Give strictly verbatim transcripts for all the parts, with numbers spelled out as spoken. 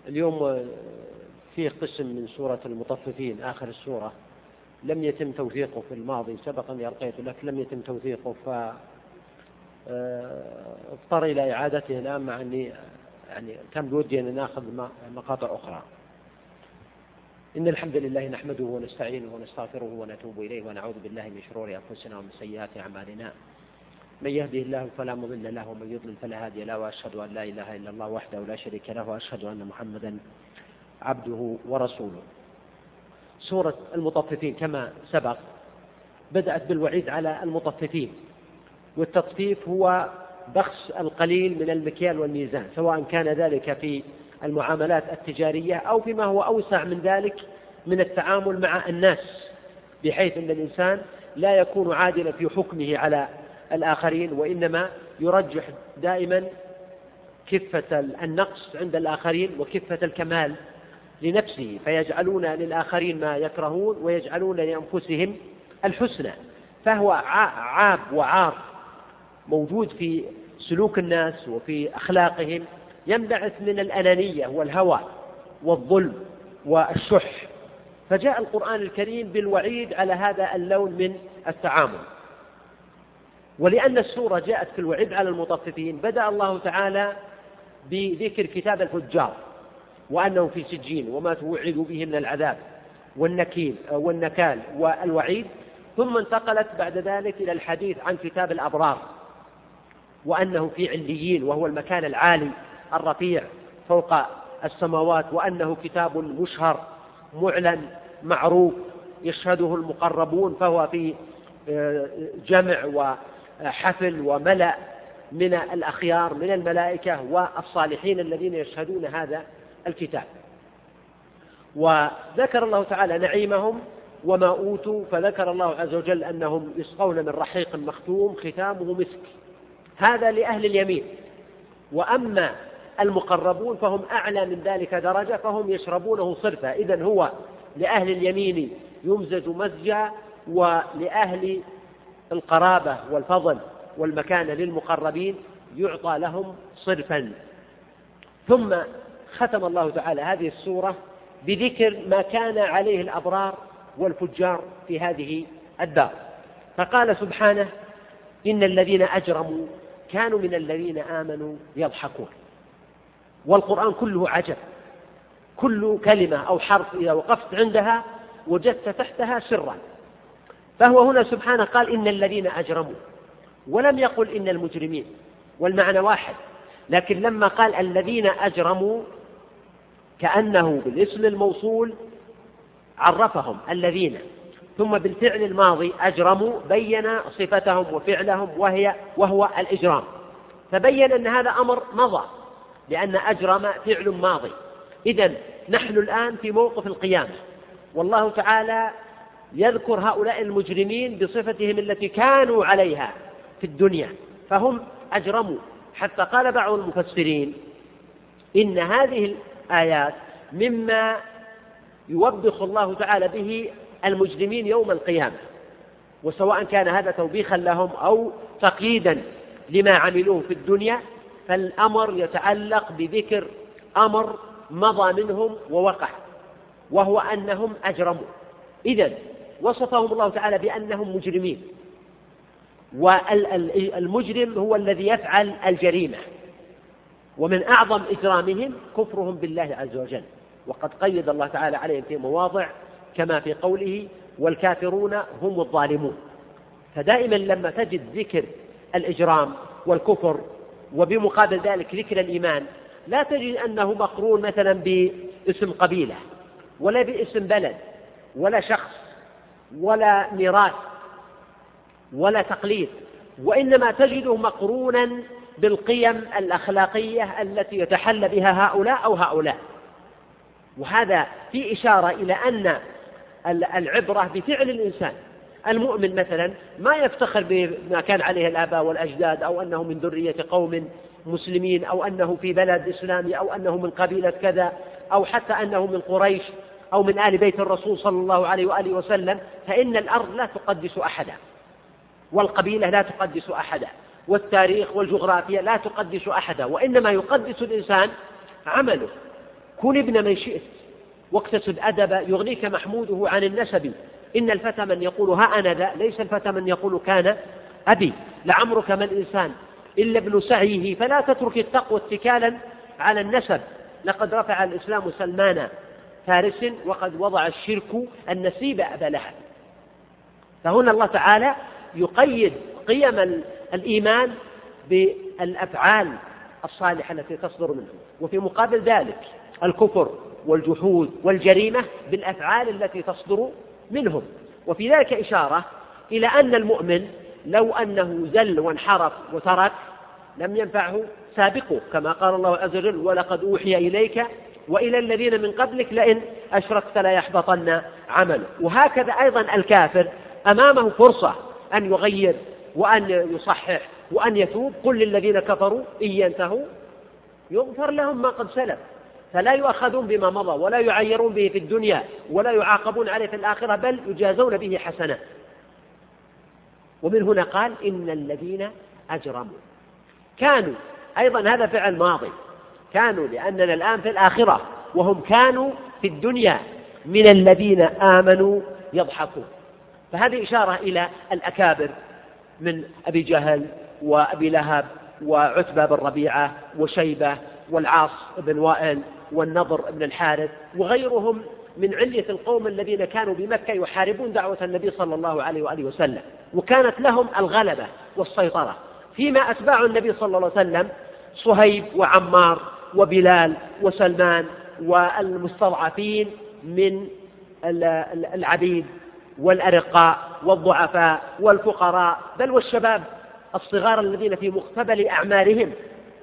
اليوم فيه قسم من سورة المطففين آخر السورة لم يتم توثيقه في الماضي، سبقا ألقيت لك لم يتم توثيقه، فاضطر إلى إعادته الآن، مع أني يعني كان بودي أن نأخذ مقاطع أخرى. إن الحمد لله نحمده ونستعينه ونستغفره ونتوب إليه ونعوذ بالله من شرور أنفسنا ومن سيئات أعمالنا، من يهده الله فلا مضل له ومن يضلل فلا هادي له، وأشهد أن لا إله إلا الله وحده لا شريك له، وأشهد أن محمدا عبده ورسوله. سورة المطففين كما سبق بدأت بالوعيد على المطففين، والتطفيف هو بخس القليل من المكيال والميزان، سواء كان ذلك في المعاملات التجارية أو فيما هو أوسع من ذلك من التعامل مع الناس، بحيث أن الإنسان لا يكون عادلا في حكمه على الآخرين، وإنما يرجح دائما كفة النقص عند الآخرين وكفة الكمال لنفسه، فيجعلون للآخرين ما يكرهون ويجعلون لأنفسهم الحسنى. فهو عاب وعار موجود في سلوك الناس وفي أخلاقهم، ينبعث من الأنانية والهوى والظلم والشح، فجاء القرآن الكريم بالوعيد على هذا اللون من التعامل. ولأن السورة جاءت في الوعيد على المطففين، بدأ الله تعالى بذكر كتاب الفجار وأنهم في سجين وما توعدوا به من العذاب والنكيل والنكال والوعيد، ثم انتقلت بعد ذلك إلى الحديث عن كتاب الأبرار وأنه في عليين، وهو المكان العالي الرفيع فوق السماوات، وأنه كتاب مشهر معلن معروف يشهده المقربون، فهو في جمع وحفل وملأ من الأخيار من الملائكة والصالحين الذين يشهدون هذا الكتاب. وذكر الله تعالى نعيمهم وما أوتوا، فذكر الله عز وجل أنهم يسقون من رحيق مختوم ختامه مسك، هذا لأهل اليمين. وأما المقربون فهم أعلى من ذلك درجة، فهم يشربونه صرفا، إذن هو لأهل اليمين يمزج مزجا، ولأهل القرابة والفضل والمكانة للمقربين يعطى لهم صرفا. ثم ختم الله تعالى هذه السورة بذكر ما كان عليه الأبرار والفجار في هذه الدار، فقال سبحانه: إن الذين أجرموا كانوا من الذين آمنوا يضحكون. والقرآن كله عجب، كل كلمة أو حرف إذا وقفت عندها وجدت تحتها سرا. فهو هنا سبحانه قال إن الذين أجرموا، ولم يقل إن المجرمين، والمعنى واحد، لكن لما قال الذين أجرموا كأنه بالاسم الموصول عرفهم الذين، ثم بالفعل الماضي أجرموا بين صفتهم وفعلهم وهي وهو الإجرام، فبين أن هذا أمر مضى، لأن أجرم فعل ماضي. إذن نحن الآن في موقف القيامة، والله تعالى يذكر هؤلاء المجرمين بصفتهم التي كانوا عليها في الدنيا، فهم أجرموا، حتى قال بعض المفسرين إن هذه الآيات مما يوبخ الله تعالى به المجرمين يوم القيامة، وسواء كان هذا توبيخا لهم أو تقييدا لما عملوه في الدنيا، فالأمر يتعلق بذكر أمر مضى منهم ووقع، وهو أنهم أجرموا. إذن وصفهم الله تعالى بأنهم مجرمين، والمجرم هو الذي يفعل الجريمة، ومن أعظم إجرامهم كفرهم بالله عز وجل، وقد قيد الله تعالى عليهم في مواضع كما في قوله: والكافرون هم الظالمون. فدائما لما تجد ذكر الإجرام والكفر وبمقابل ذلك ذكر الإيمان، لا تجد أنه مقرون مثلا باسم قبيلة ولا باسم بلد ولا شخص ولا ميراث ولا تقليد، وإنما تجده مقرونا بالقيم الأخلاقية التي يتحلى بها هؤلاء أو هؤلاء. وهذا في إشارة إلى أن العبرة بفعل الإنسان. المؤمن مثلا ما يفتخر بما كان عليه الآباء والأجداد، أو أنه من ذرية قوم مسلمين، أو أنه في بلد إسلامي، أو أنه من قبيلة كذا، أو حتى أنه من قريش أو من آل بيت الرسول صلى الله عليه وآله وسلم، فإن الأرض لا تقدس أحدا، والقبيلة لا تقدس أحدا، والتاريخ والجغرافيا لا تقدس أحدا، وإنما يقدس الإنسان عمله. كن ابن من شئت واكتسب أدب يغنيك محموده عن النسب. إن الفتى من يقول ها أنا ذا، ليس الفتى من يقول كان أبي. لعمرك ما الإنسان إلا ابن سعيه، فلا تترك التقوى اتكالا على النسب. لقد رفع الإسلام سلمان فارس وقد وضع الشرك النسيب أبا لهب. فهنا الله تعالى يقيد قيم الإيمان بالأفعال الصالحة التي تصدر منه، وفي مقابل ذلك الكفر والجحود والجريمة بالأفعال التي تصدر منهم. وفي ذلك إشارة إلى أن المؤمن لو أنه زل وانحرف وترك لم ينفعه سابقه، كما قال الله عز وجل ولقد أوحي إليك وإلى الذين من قبلك لئن أشركت لا يحبطن عمله. وهكذا أيضا الكافر أمامه فرصة أن يغير وأن يصحح وأن يتوب. قل للذين كفروا إن ينتهوا يغفر لهم ما قد سلف، فلا يؤخذون بما مضى ولا يعيرون به في الدنيا ولا يعاقبون عليه في الآخرة، بل يجازون به حسنات. ومن هنا قال إن الذين أجرموا كانوا، أيضا هذا فعل ماضي، كانوا لأننا الآن في الآخرة، وهم كانوا في الدنيا من الذين آمنوا يضحكون. فهذه إشارة إلى الأكابر من أبي جهل وأبي لهب وعتبة بن ربيعة وشيبة والعاص بن وائل والنضر بن الحارث وغيرهم من علية القوم الذين كانوا بمكة يحاربون دعوة النبي صلى الله عليه وآله وسلم، وكانت لهم الغلبة والسيطرة. فيما أتباع النبي صلى الله عليه وسلم صهيب وعمار وبلال وسلمان والمستضعفين من العبيد والأرقاء والضعفاء والفقراء، بل والشباب الصغار الذين في مقتبل أعمارهم.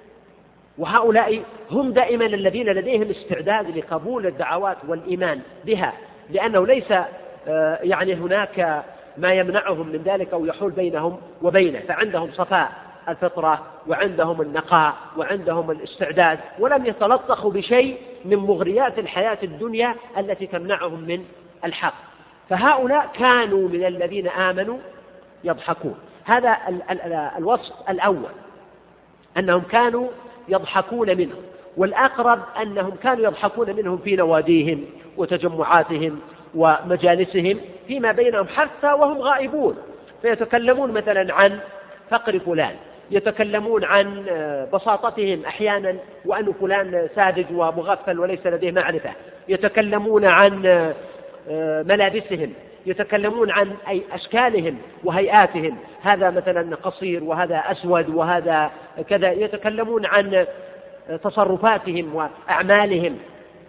وهؤلاء هم دائما الذين لديهم استعداد لقبول الدعوات والإيمان بها، لأنه ليس يعني هناك ما يمنعهم من ذلك أو يحول بينهم وبينه، فعندهم صفاء الفطرة وعندهم النقاء وعندهم الاستعداد، ولم يتلطخوا بشيء من مغريات الحياة الدنيا التي تمنعهم من الحق. فهؤلاء كانوا من الذين آمنوا يضحكون. هذا الوصف الأول، أنهم كانوا يضحكون منه، والأقرب أنهم كانوا يضحكون منهم في نواديهم وتجمعاتهم ومجالسهم فيما بينهم حتى وهم غائبون، فيتكلمون مثلا عن فقر فلان، يتكلمون عن بساطتهم أحيانا وأن فلان ساذج ومغفل وليس لديه معرفة، يتكلمون عن ملابسهم، يتكلمون عن أي أشكالهم وهيئاتهم، هذا مثلا قصير وهذا أسود وهذا كذا، يتكلمون عن تصرفاتهم وأعمالهم،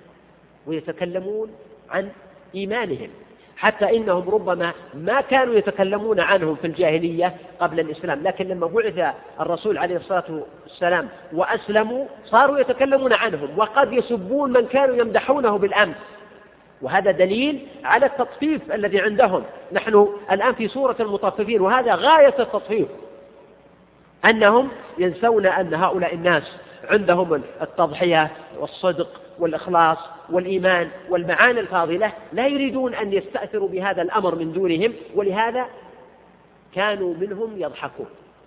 ويتكلمون عن إيمانهم، حتى إنهم ربما ما كانوا يتكلمون عنهم في الجاهلية قبل الإسلام، لكن لما بعث الرسول عليه الصلاة والسلام وأسلموا صاروا يتكلمون عنهم، وقد يسبون من كانوا يمدحونه بالأمس. وهذا دليل على التطفيف الذي عندهم. نحن الآن في سورة المطففين، وهذا غاية التطفيف، أنهم ينسون أن هؤلاء الناس عندهم التضحية والصدق والإخلاص والإيمان والمعاني الفاضلة، لا يريدون أن يستأثروا بهذا الأمر من دونهم، ولهذا كانوا منهم يضحكون.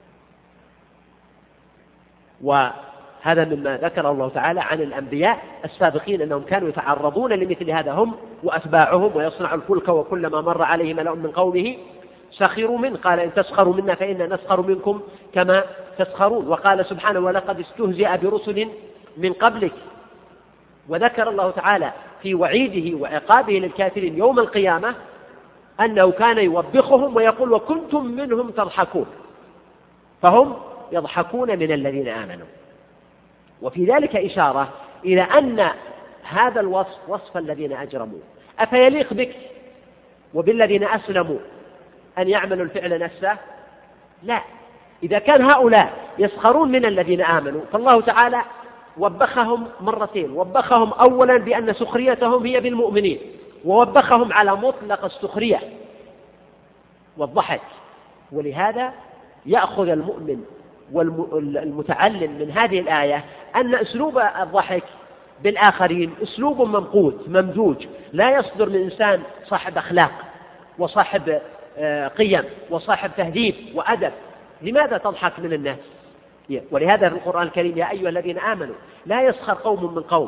وهذا مما ذكر الله تعالى عن الأنبياء السابقين أنهم كانوا يتعرضون لمثل هذا هم وأتباعهم، ويصنع الفلك وكلما مر عليه ملأ من قومه سخروا منه قال إن تسخروا منا فإنا نسخر منكم كما تسخرون. وقال سبحانه ولقد استهزئ برسل من قبلك. وذكر الله تعالى في وعيده وعقابه للكافرين يوم القيامة أنه كان يوبخهم ويقول وكنتم منهم تضحكون، فهم يضحكون من الذين آمنوا. وفي ذلك إشارة إلى أن هذا الوصف وصف الذين أجرموا. أفيليق بك وبالذين أسلموا أن يعملوا الفعل نفسه؟ لا. إذا كان هؤلاء يسخرون من الذين آمنوا فالله تعالى وبخهم مرتين، وبخهم أولا بأن سخريتهم هي بالمؤمنين، ووبخهم على مطلق السخرية والضحك. ولهذا يأخذ المؤمن والمتعلم من هذه الآية أن أسلوب الضحك بالآخرين أسلوب ممقوت ممزوج، لا يصدر من إنسان صاحب أخلاق وصاحب قيم وصاحب تهذيب وأدب. لماذا تضحك من الناس؟ ولهذا في القرآن الكريم يا أيها الذين آمنوا لا يسخر قوم من قوم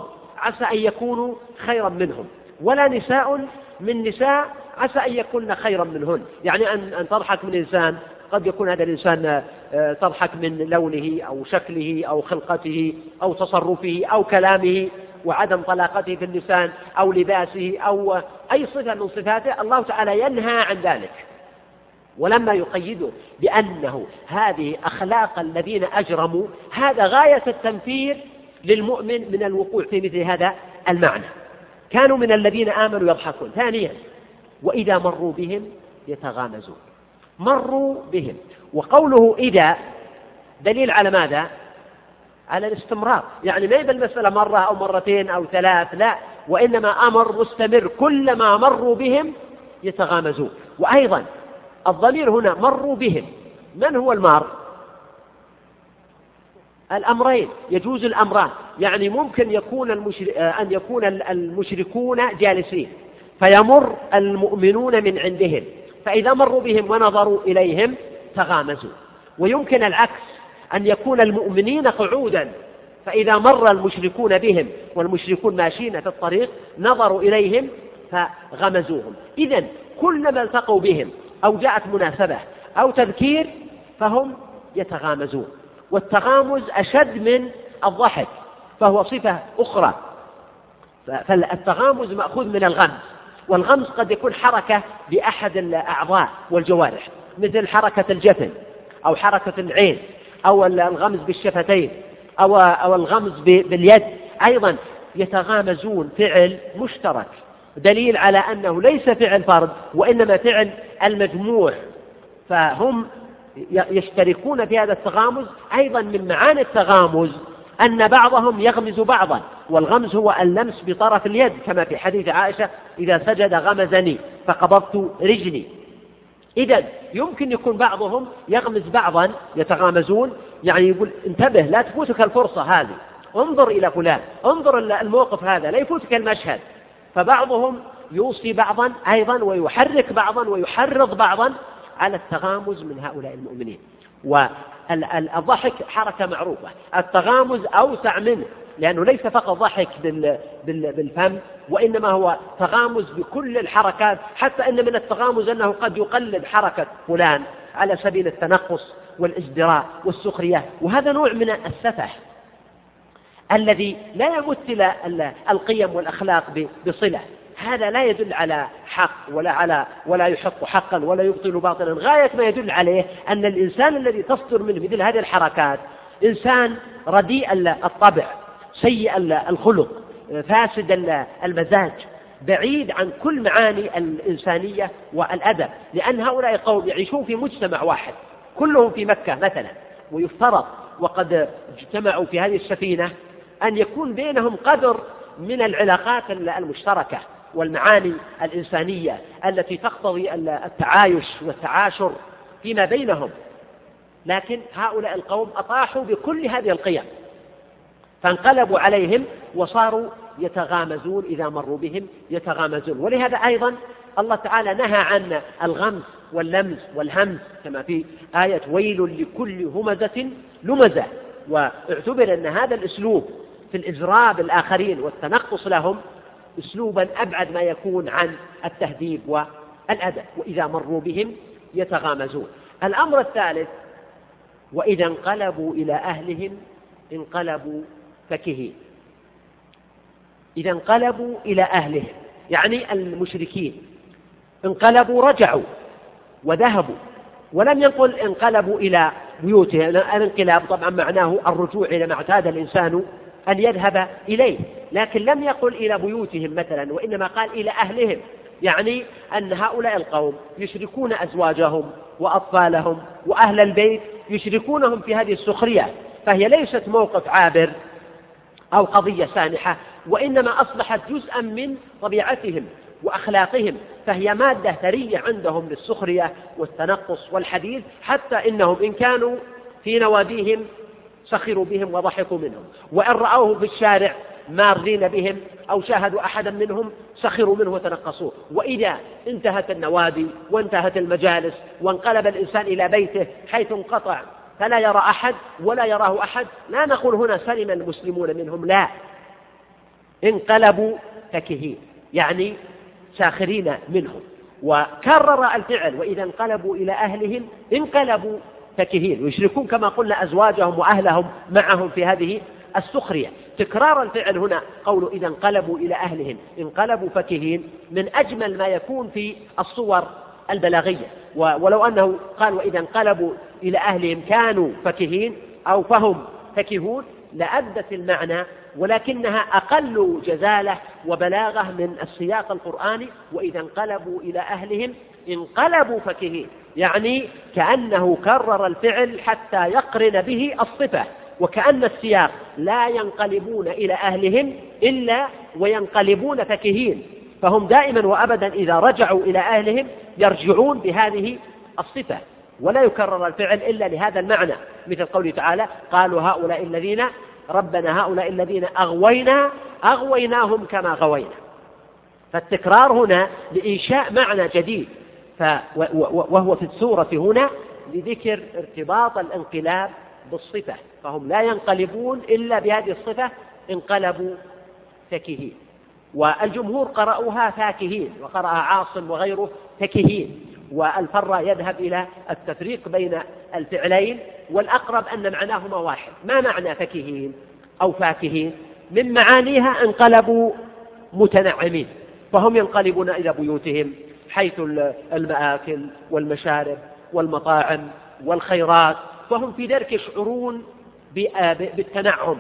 عسى أن يكونوا خيرا منهم، ولا نساء من نساء عسى أن يكون خيرا منهن. يعني أن, أن تضحك من إنسان قد يكون هذا الإنسان تضحك من لونه أو شكله أو خلقته أو تصرفه أو كلامه وعدم طلاقته في اللسان أو لباسه أو أي صفة من صفاته، الله تعالى ينهى عن ذلك، ولما يقيده بأنه هذه أخلاق الذين أجرموا، هذا غاية التنفير للمؤمن من الوقوع في مثل هذا المعنى. كانوا من الذين آمنوا يضحكون. ثانيا، وإذا مروا بهم يتغامزون. مروا بهم، وقوله إذا دليل على ماذا؟ على الاستمرار، يعني ما يبقى المسألة مرة أو مرتين أو ثلاث، لا، وإنما أمر مستمر، كلما مروا بهم يتغامزون. وأيضا الضمير هنا مروا بهم، من هو المار؟ الأمرين، يجوز الأمران، يعني ممكن يكون المشر... أن يكون المشركون جالسين فيمر المؤمنون من عندهم، فإذا مروا بهم ونظروا إليهم تغامزوا. ويمكن العكس، أن يكون المؤمنين قعودا فإذا مر المشركون بهم والمشركون ماشيين في الطريق نظروا إليهم فغمزوهم. إذن كلما التقوا بهم أو جاءت مناسبة أو تذكير فهم يتغامزون. والتغامز أشد من الضحك، فهو صفة أخرى. فالتغامز مأخوذ من الغمز، والغمز قد يكون حركة بأحد الأعضاء والجوارح، مثل حركة الجفن أو حركة العين أو الغمز بالشفتين أو, أو الغمز باليد. أيضا يتغامزون فعل مشترك، دليل على أنه ليس فعل فرد وإنما فعل المجموع، فهم يشتركون في هذا التغامز. أيضا من معاني التغامز أن بعضهم يغمز بعضا، والغمز هو اللمس بطرف اليد، كما في حديث عائشة إذا سجد غمزني فقبضت رجلي. إذن يمكن يكون بعضهم يغمز بعضا، يتغامزون، يعني يقول انتبه لا تفوتك الفرصة هذه، انظر إلى فلان، انظر الموقف هذا لا يفوتك المشهد. فبعضهم يوصي بعضا أيضا ويحرك بعضا ويحرض بعضا على التغامز من هؤلاء المؤمنين. والضحك حركة معروفة، التغامز أوسع منه، لأنه ليس فقط ضحك بالفم، وإنما هو تغامز بكل الحركات، حتى إن من التغامز أنه قد يقلد حركة فلان على سبيل التنقص والازدراء والسخرية، وهذا نوع من السفه الذي لا يمت إلى القيم والأخلاق بصلة. هذا لا يدل على حق ولا على ولا يحق حقا ولا يبطل باطلا. غاية ما يدل عليه أن الإنسان الذي تصدر منه مثل هذه الحركات إنسان رديء الطبع، سيء الخلق، فاسد المزاج، بعيد عن كل معاني الإنسانية والأدب. لأن هؤلاء قوم يعيشون في مجتمع واحد كلهم في مكة مثلا، ويفترض وقد اجتمعوا في هذه السفينة أن يكون بينهم قدر من العلاقات المشتركة والمعاني الإنسانية التي تقتضي التعايش والتعاشر فيما بينهم. لكن هؤلاء القوم أطاحوا بكل هذه القيم، فانقلبوا عليهم وصاروا يتغامزون، إذا مروا بهم يتغامزون. ولهذا أيضا الله تعالى نهى عن الغمز واللمز والهمز، كما في آية ويل لكل همزة لمزة. واعتبر أن هذا الأسلوب في الإزراء بالآخرين والتنقص لهم أسلوبا أبعد ما يكون عن التهذيب والأدب. وإذا مروا بهم يتغامزون. الأمر الثالث، وإذا انقلبوا إلى أهلهم انقلبوا فكهين. إذا انقلبوا إلى أهلهم يعني المشركين انقلبوا، رجعوا وذهبوا، ولم يقل انقلبوا إلى بيوتهم. الانقلاب طبعا معناه الرجوع إلى ما اعتاد الإنسان أن يذهب إليه، لكن لم يقل إلى بيوتهم مثلا، وإنما قال إلى أهلهم، يعني أن هؤلاء القوم يشركون أزواجهم وأطفالهم وأهل البيت، يشركونهم في هذه السخرية، فهي ليست موقف عابر أو قضية سانحة، وإنما أصبحت جزءا من طبيعتهم وأخلاقهم، فهي مادة ثرية عندهم للسخرية والتنقص والحديث، حتى إنهم إن كانوا في نواديهم سخروا بهم وضحكوا منهم، وإن رأوه في الشارع مارين بهم أو شاهدوا أحدا منهم سخروا منه وتنقصوه. وإذا انتهت النوادي وانتهت المجالس وانقلب الإنسان إلى بيته حيث انقطع فلا يرى أحد ولا يراه أحد، لا نقول هنا سلم المسلمون منهم، لا، انقلبوا فكهين، يعني ساخرين منهم. وكرر الفعل وإذا انقلبوا إلى أهلهم انقلبوا فكهين، ويشركون كما قلنا أزواجهم وأهلهم معهم في هذه السخرية. تكرار الفعل هنا قول إذا انقلبوا إلى أهلهم انقلبوا فكهين من أجمل ما يكون في الصور البلاغية. ولو أنه قال وإذا انقلبوا إلى أهلهم كانوا فكهين أو فهم فكهون لأدت المعنى، ولكنها أقل جزالة وبلاغة من السياق القرآني. وإذا انقلبوا إلى أهلهم انقلبوا فكهين، يعني كأنه كرر الفعل حتى يقرن به الصفة، وكأن السياق لا ينقلبون إلى أهلهم إلا وينقلبون فكهين، فهم دائما وأبدا إذا رجعوا إلى أهلهم يرجعون بهذه الصفة، ولا يكرر الفعل إلا لهذا المعنى، مثل قوله تعالى قالوا هؤلاء الذين ربنا هؤلاء الذين أغوينا أغويناهم كما غوينا. فالتكرار هنا لإنشاء معنى جديد، وهو في السورة هنا لذكر ارتباط الانقلاب بالصفة، فهم لا ينقلبون إلا بهذه الصفة انقلبوا فكهين. والجمهور قرأوها فاكهين، وقرأ عاصم وغيره فكهين، والفر يذهب إلى التفريق بين الفعلين، والأقرب أن معناهما واحد. ما معنى فكهين أو فاكهين؟ من معانيها انقلبوا متنعمين، فهم ينقلبون إلى بيوتهم حيث المآكل والمشارب والمطاعم والخيرات، فهم في ذلك يشعرون بالتنعم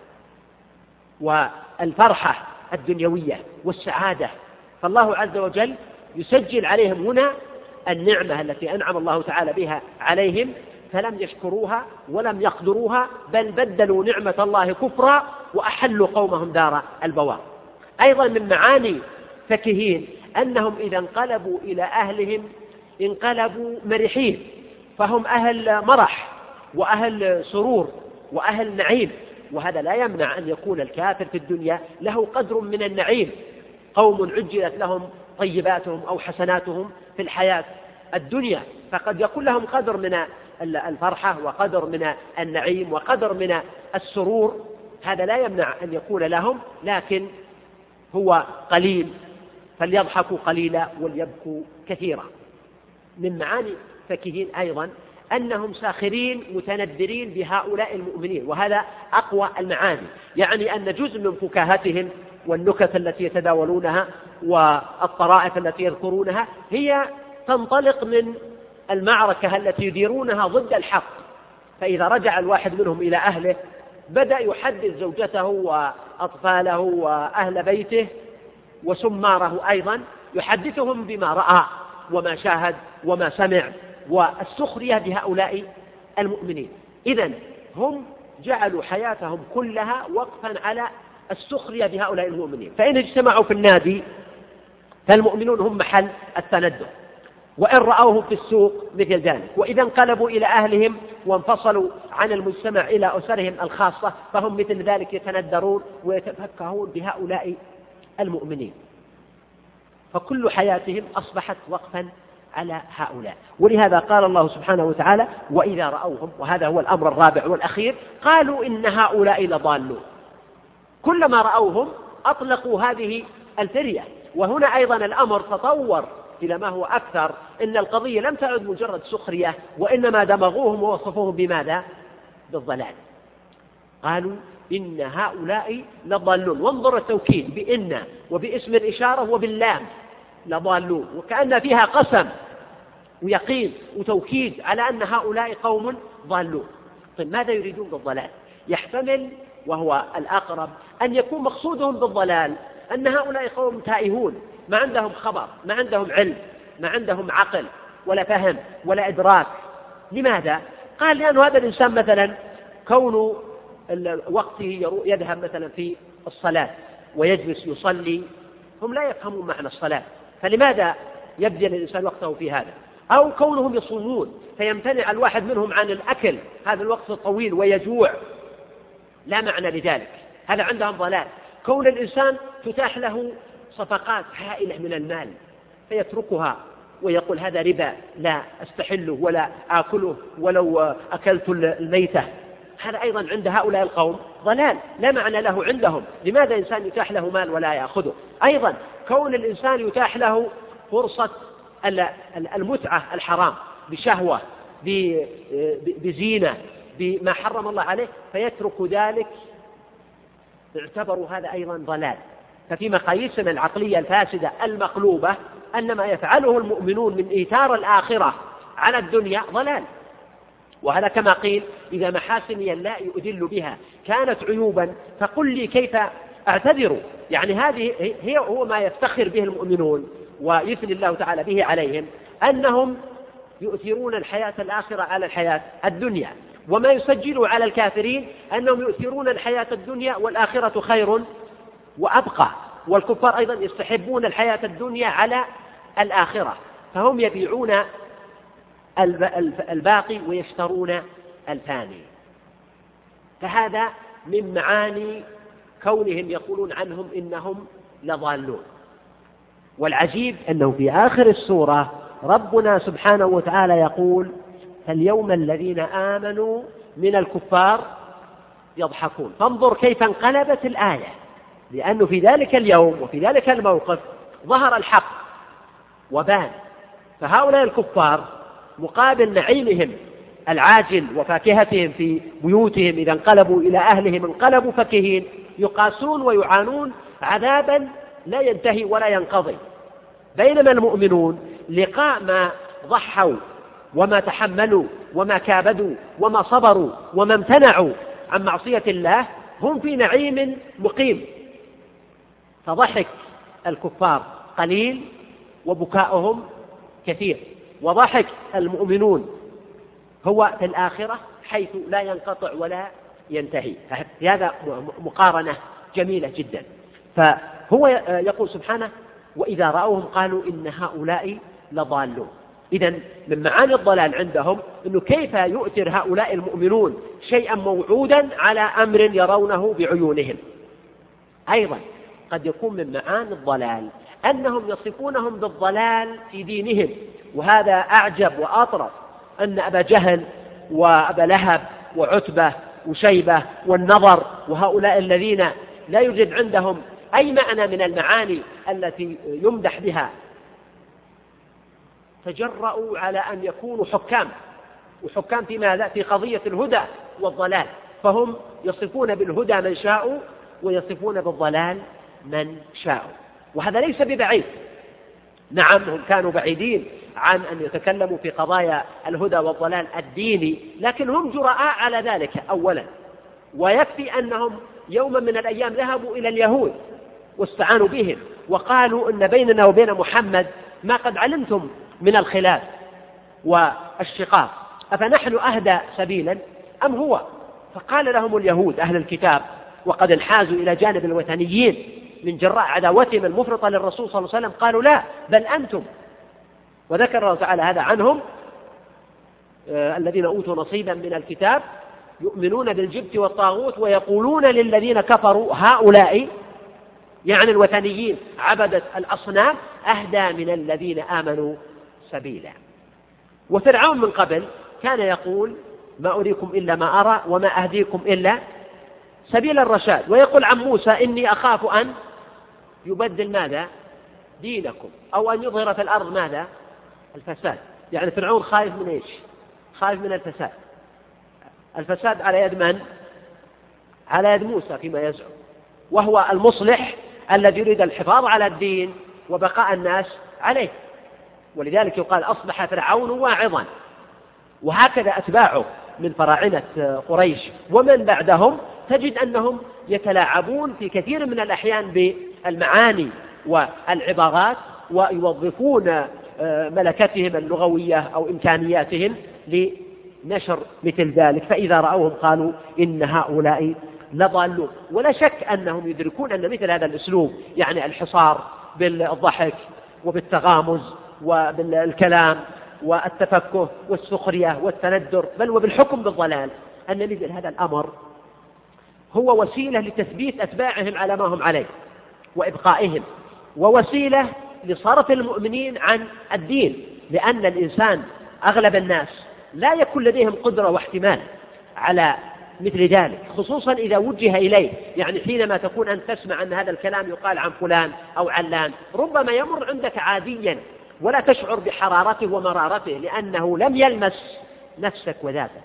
والفرحة الدنيوية والسعادة. فالله عز وجل يسجل عليهم هنا النعمة التي أنعم الله تعالى بها عليهم، فلم يشكروها ولم يقدروها، بل بدلوا نعمة الله كفرا وأحلوا قومهم دار البوار. أيضا من معاني فكهين أنهم إذا انقلبوا إلى أهلهم انقلبوا مرحين، فهم أهل مرح وأهل سرور وأهل نعيم. وهذا لا يمنع أن يكون الكافر في الدنيا له قدر من النعيم، قوم عجلت لهم طيباتهم أو حسناتهم في الحياة الدنيا، فقد يكون لهم قدر من الفرحة وقدر من النعيم وقدر من السرور، هذا لا يمنع أن يكون لهم، لكن هو قليل، فليضحكوا قليلا وليبكوا كثيرا. من معاني فكهين أيضا أنهم ساخرين متندرين بهؤلاء المؤمنين، وهذا أقوى المعاني، يعني أن جزء من فكاهتهم والنكت التي يتداولونها والطرائف التي يذكرونها هي تنطلق من المعركة التي يديرونها ضد الحق. فإذا رجع الواحد منهم إلى أهله بدأ يحدث زوجته وأطفاله وأهل بيته وسماره أيضا، يحدثهم بما رأى وما شاهد وما سمع، والسخرية بهؤلاء المؤمنين. إذن هم جعلوا حياتهم كلها وقفا على السخرية بهؤلاء المؤمنين، فإن اجتمعوا في النادي فالمؤمنون هم محل التندر، وإن رأوهم في السوق مثل ذلك، وإذا انقلبوا إلى أهلهم وانفصلوا عن المجتمع إلى أسرهم الخاصة فهم مثل ذلك يتندرون ويتفكهون بهؤلاء المؤمنين. فكل حياتهم أصبحت وقفا على هؤلاء. ولهذا قال الله سبحانه وتعالى وإذا رأوهم، وهذا هو الأمر الرابع والأخير، قالوا إن هؤلاء لضالون. كلما رأوهم أطلقوا هذه الفرية. وهنا أيضا الأمر تطور إلى ما هو أكثر، إن القضية لم تعد مجرد سخرية، وإنما دمغوهم ووصفوهم بماذا؟ بالضلال. قالوا إن هؤلاء لضالون، وانظر التوكيد بإن وباسم الإشارة وباللام لضالون، وكأن فيها قسم ويقين وتوكيد على أن هؤلاء قوم ضالون. طيب ماذا يريدون بالضلال؟ يحتمل وهو الأقرب أن يكون مقصودهم بالضلال أن هؤلاء قوم تائهون، ما عندهم خبر، ما عندهم علم، ما عندهم عقل ولا فهم ولا إدراك. لماذا؟ قال لأن هذا الإنسان مثلا كون وقته يذهب مثلا في الصلاة ويجلس يصلي، هم لا يفهمون معنى الصلاة، فلماذا يبذل الإنسان وقته في هذا؟ أو كونهم يصومون فيمتنع الواحد منهم عن الأكل هذا الوقت الطويل ويجوع، لا معنى لذلك، هذا عندهم ضلال. كون الإنسان تتاح له صفقات هائلة من المال فيتركها ويقول هذا ربا لا أستحله ولا آكله ولو أكلت الميتة، هذا أيضا عند هؤلاء القوم ضلال لا معنى له عندهم. لماذا إنسان يتاح له مال ولا يأخذه؟ أيضا كون الإنسان يتاح له فرصة المتعة الحرام بشهوة بزينة بما حرم الله عليه فيترك ذلك، اعتبروا هذا أيضا ضلال. ففي مقاييسنا العقلية الفاسدة المقلوبة أن ما يفعله المؤمنون من إيثار الآخرة على الدنيا ضلال. وهذا كما قيل إذا محاسني لا يؤذل بها كانت عيوبا فقل لي كيف أعتذر. يعني هذه هي هو ما يفتخر به المؤمنون ويثني الله تعالى به عليهم، أنهم يؤثرون الحياة الآخرة على الحياة الدنيا. وما يسجل على الكافرين أنهم يؤثرون الحياة الدنيا والآخرة خير وأبقى. والكفار أيضا يستحبون الحياة الدنيا على الآخرة، فهم يبيعون الباقي ويشترون الفاني. فهذا من معاني كونهم يقولون عنهم إنهم لضالون. والعجيب أنه في آخر السورة ربنا سبحانه وتعالى يقول فاليوم الذين آمنوا من الكفار يضحكون. فانظر كيف انقلبت الآية، لأنه في ذلك اليوم وفي ذلك الموقف ظهر الحق وبان. فهؤلاء الكفار مقابل نعيمهم العاجل وفاكهتهم في بيوتهم إذا انقلبوا إلى أهلهم انقلبوا فكهين، يقاسون ويعانون عذابا لا ينتهي ولا ينقضي. بينما المؤمنون لقاء ما ضحوا وما تحملوا وما كابدوا وما صبروا وما امتنعوا عن معصية الله هم في نعيم مقيم. فضحك الكفار قليل وبكاؤهم كثير، وضحك المؤمنون هو في الآخرة حيث لا ينقطع ولا ينتهي. هذا مقارنة جميلة جدا. فهو يقول سبحانه وإذا رأوهم قالوا إن هؤلاء لضالون. إذن من معاني الضلال عندهم أنه كيف يؤثر هؤلاء المؤمنون شيئا موعودا على أمر يرونه بعيونهم. أيضا قد يكون من معاني الضلال أنهم يصفونهم بالضلال في دينهم، وهذا أعجب وأطرف أن أبا جهل وأبا لهب وعتبة وشيبة والنضر وهؤلاء الذين لا يوجد عندهم أي معنى من المعاني التي يمدح بها تجرؤوا على أن يكونوا حكام، وحكام في ماذا؟ في قضية الهدى والضلال. فهم يصفون بالهدى من شاءوا ويصفون بالضلال من شاءوا، وهذا ليس ببعيد. نعم هم كانوا بعيدين عن أن يتكلموا في قضايا الهدى والضلال الديني، لكن هم جرآء على ذلك أولا. ويكفي أنهم يوما من الأيام ذهبوا إلى اليهود واستعانوا بهم وقالوا إن بيننا وبين محمد ما قد علمتم من الخلاف والشقاق، أفنحن أهدى سبيلا أم هو؟ فقال لهم اليهود أهل الكتاب وقد انحازوا إلى جانب الوثنيين من جراء عداوتهم المفرطة للرسول صلى الله عليه وسلم، قالوا لا بل أنتم. وذكر الله تعالى هذا عنهم آه الذين أوتوا نصيبا من الكتاب يؤمنون بالجبت والطاغوت ويقولون للذين كفروا هؤلاء يعني الوثنيين عبدة الأصنام أهدى من الذين آمنوا سبيلا. وفرعون من قبل كان يقول ما أريكم إلا ما أرى وما أهديكم إلا سبيل الرشاد، ويقول عن موسى إني أخاف أن يبدل ماذا؟ دينكم، أو أن يظهر في الأرض ماذا؟ الفساد. يعني فرعون خايف من إيش؟ خايف من الفساد. الفساد على يد من؟ على يد موسى فيما يزعم، وهو المصلح الذي يريد الحفاظ على الدين وبقاء الناس عليه. ولذلك يقال أصبح فرعون واعظا. وهكذا أتباعه من فراعنة قريش ومن بعدهم تجد أنهم يتلاعبون في كثير من الأحيان بالمعاني والعبارات ويوظفون ملكتهم اللغوية أو إمكانياتهم لنشر مثل ذلك. فإذا رأوهم قالوا إن هؤلاء لضالون. ولا شك أنهم يدركون أن مثل هذا الأسلوب يعني الحصار بالضحك وبالتغامز وبالكلام والتفكه والسخرية والتندر بل وبالحكم بالضلال، أن مثل هذا الأمر هو وسيلة لتثبيت أتباعهم على ما هم عليه وإبقائهم، ووسيلة لصرف المؤمنين عن الدين. لأن الإنسان أغلب الناس لا يكون لديهم قدرة واحتمال على مثل ذلك، خصوصا إذا وجه إليه، يعني حينما تكون أن تسمع أن هذا الكلام يقال عن فلان أو علان، ربما يمر عندك عاديا ولا تشعر بحرارته ومرارته لأنه لم يلمس نفسك وذاتك.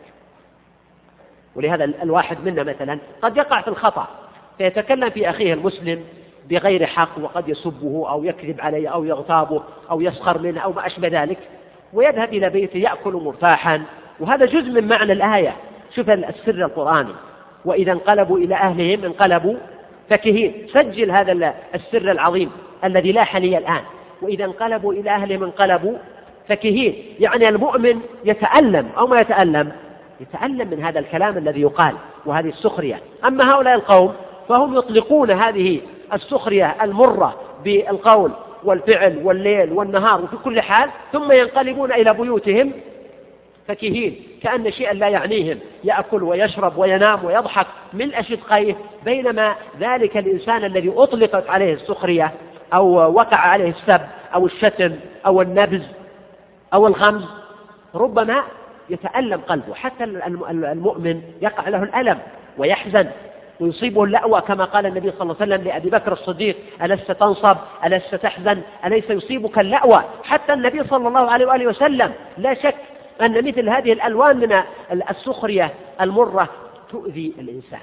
ولهذا الواحد منا مثلا قد يقع في الخطأ فيتكلم في أخيه المسلم بغير حق، وقد يسبه أو يكذب عليه أو يغتابه أو يسخر منه أو ما أشبه ذلك، ويذهب إلى بيته يأكل مرتاحا، وهذا جزء من معنى الآية. شوف السر القرآني: وإذا انقلبوا إلى أهلهم انقلبوا فكهين. سجل هذا السر العظيم الذي لاح لي الآن: وإذا انقلبوا إلى أهلهم انقلبوا فكهين، يعني المؤمن يتألم أو ما يتألم، يتألم من هذا الكلام الذي يقال وهذه السخرية. أما هؤلاء القوم فهم يطلقون هذه السخرية المرة بالقول والفعل والليل والنهار وفي كل حال، ثم ينقلبون إلى بيوتهم فكهين، كأن شيئا لا يعنيهم، يأكل ويشرب وينام ويضحك ملء شدقيه، بينما ذلك الإنسان الذي أطلقت عليه السخرية أو وقع عليه السب أو الشتم أو النبذ أو الغمز ربما يتألم قلبه. حتى المؤمن يقع له الألم ويحزن ويصيبه اللأوى، كما قال النبي صلى الله عليه وسلم لأبي بكر الصديق: ألست تنصب؟ ألست تحزن؟ أليس يصيبك اللأوى؟ حتى النبي صلى الله عليه وآله وسلم لا شك أن مثل هذه الألوان من السخرية المرة تؤذي الإنسان.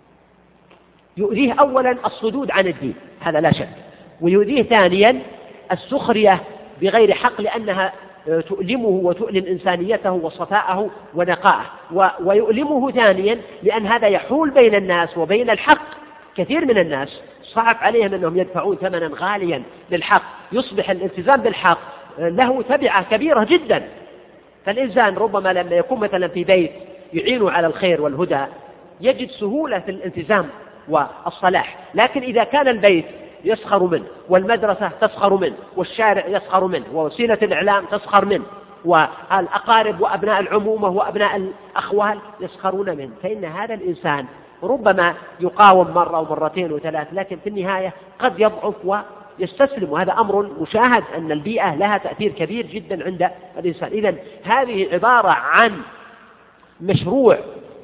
يؤذيه أولا الصدود عن الدين، هذا لا شك، ويؤذيه ثانيا السخرية بغير حق، لأنها تؤلمه وتؤلم إنسانيته وصفاءه ونقاءه، ويؤلمه ثانيا لأن هذا يحول بين الناس وبين الحق. كثير من الناس صعب عليهم أنهم يدفعون ثمنا غاليا للحق، يصبح الالتزام بالحق له تبعة كبيرة جدا. فالإنسان ربما لما يكون مثلا في بيت يعين على الخير والهدى يجد سهولة في الالتزام والصلاح، لكن إذا كان البيت يسخر منه، والمدرسة تسخر منه، والشارع يسخر منه، ووسيلة الإعلام تسخر منه، والأقارب وأبناء العمومة وأبناء الأخوال يسخرون منه، فإن هذا الإنسان ربما يقاوم مرة ومرتين وثلاث، لكن في النهاية قد يضعف ويستسلم، وهذا أمر مشاهد أن البيئة لها تأثير كبير جدا عند الإنسان. إذن هذه عبارة عن مشروع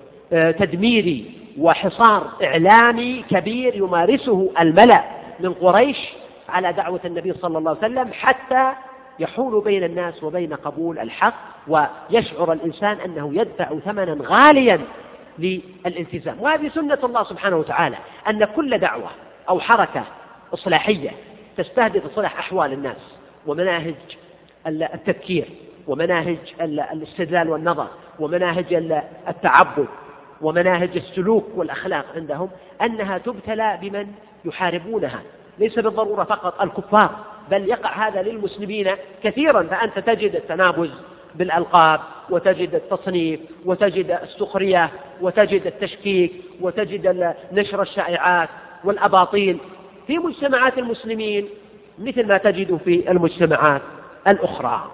تدميري وحصار إعلامي كبير يمارسه الملأ من قريش على دعوة النبي صلى الله عليه وسلم، حتى يحول بين الناس وبين قبول الحق، ويشعر الإنسان أنه يدفع ثمنا غاليا للالتزام. وهذه سنة الله سبحانه وتعالى، أن كل دعوة أو حركة إصلاحية تستهدف إصلاح أحوال الناس ومناهج التفكير ومناهج الاستدلال والنظر ومناهج التعبد ومناهج السلوك والأخلاق عندهم، أنها تبتلى بمن يحاربونها، ليس بالضرورة فقط الكفار، بل يقع هذا للمسلمين كثيرا. فأنت تجد التنابز بالألقاب، وتجد التصنيف، وتجد السخرية، وتجد التشكيك، وتجد نشر الشائعات والأباطيل في مجتمعات المسلمين مثل ما تجد في المجتمعات الأخرى.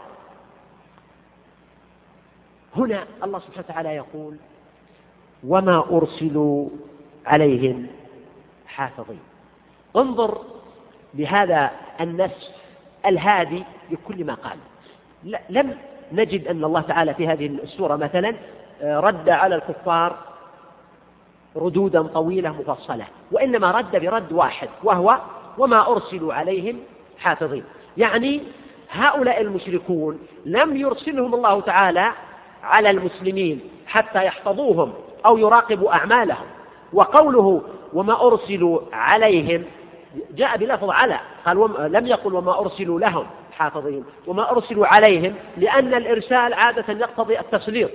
هنا الله سبحانه وتعالى يقول: وما أرسلوا عليهم حافظين. انظر لهذا النص الهادي لكل ما قال. لم نجد أن الله تعالى في هذه السورة مثلا رد على الكفار ردودا طويلة مفصلة، وإنما رد برد واحد، وهو وما أرسلوا عليهم حافظين. يعني هؤلاء المشركون لم يرسلهم الله تعالى على المسلمين حتى يحفظوهم أو يراقبوا أعمالهم. وقوله وما أرسلوا عليهم جاء بلفظ على، قال لم يقل وما أرسلوا لهم حافظين، وما أرسلوا عليهم، لأن الإرسال عادة يقتضي التسليط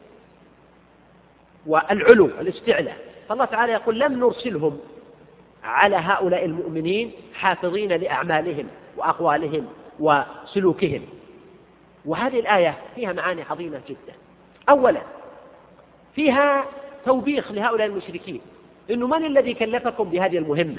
والعلو الاستعلاء. فالله تعالى يقول لم نرسلهم على هؤلاء المؤمنين حافظين لأعمالهم وأقوالهم وسلوكهم. وهذه الآية فيها معاني عظيمة جدا. أولا فيها توبيخ لهؤلاء المشركين، إنه من الذي كلفكم بهذه المهمة؟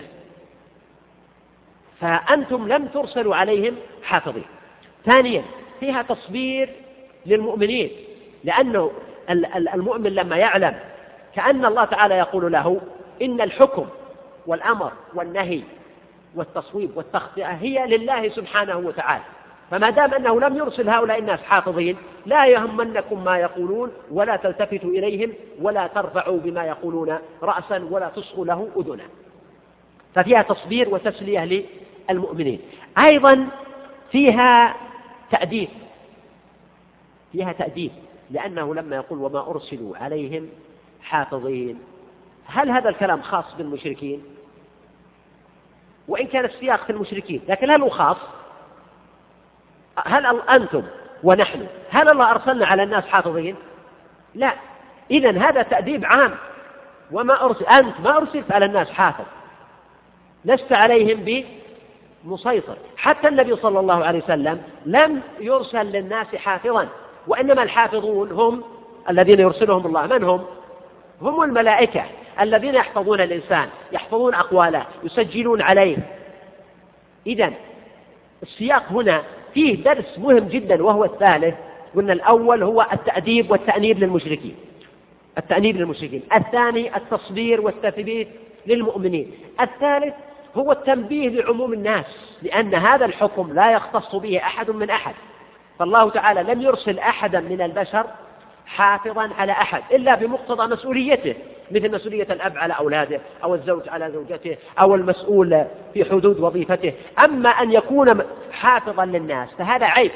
فأنتم لم ترسلوا عليهم حافظين. ثانيا فيها تصبير للمؤمنين، لأنه المؤمن لما يعلم كأن الله تعالى يقول له إن الحكم والأمر والنهي والتصويب والتخطئة هي لله سبحانه وتعالى، فما دام أنه لم يرسل هؤلاء الناس حافظين لا يهمنكم ما يقولون ولا تلتفتوا إليهم ولا ترفعوا بما يقولون رأسا ولا تصغوا له أذنا. ففيها تصبير وتسلية للمؤمنين. أيضا فيها تأديب فيها تأديب لأنه لما يقول وما أرسلوا عليهم حافظين، هل هذا الكلام خاص بالمشركين؟ وإن كان السياق في المشركين، لكن هل هو خاص؟ هل أنتم ونحن هل الله أرسلنا على الناس حافظين؟ لا. إذن هذا تأديب عام. وما أرسل أنت ما أرسلت على الناس حافظ، لست عليهم بمسيطر. حتى النبي صلى الله عليه وسلم لم يرسل للناس حافظا، وإنما الحافظون هم الذين يرسلهم الله. من هم؟ هم الملائكة الذين يحفظون الإنسان، يحفظون أقواله، يسجلون عليه. إذن السياق هنا فيه درس مهم جدا وهو الثالث. قلنا الأول هو التأديب والتأنيب للمشركين التأنيب للمشركين الثاني التصبير والتثبيت للمؤمنين. الثالث هو التنبيه لعموم الناس، لأن هذا الحكم لا يختص به أحد من أحد. فالله تعالى لم يرسل أحدا من البشر حافظا على أحد إلا بمقتضى مسؤوليته، مثل مسؤولية الأب على أولاده أو الزوج على زوجته أو المسؤول في حدود وظيفته. أما أن يكون حافظا للناس فهذا عيب.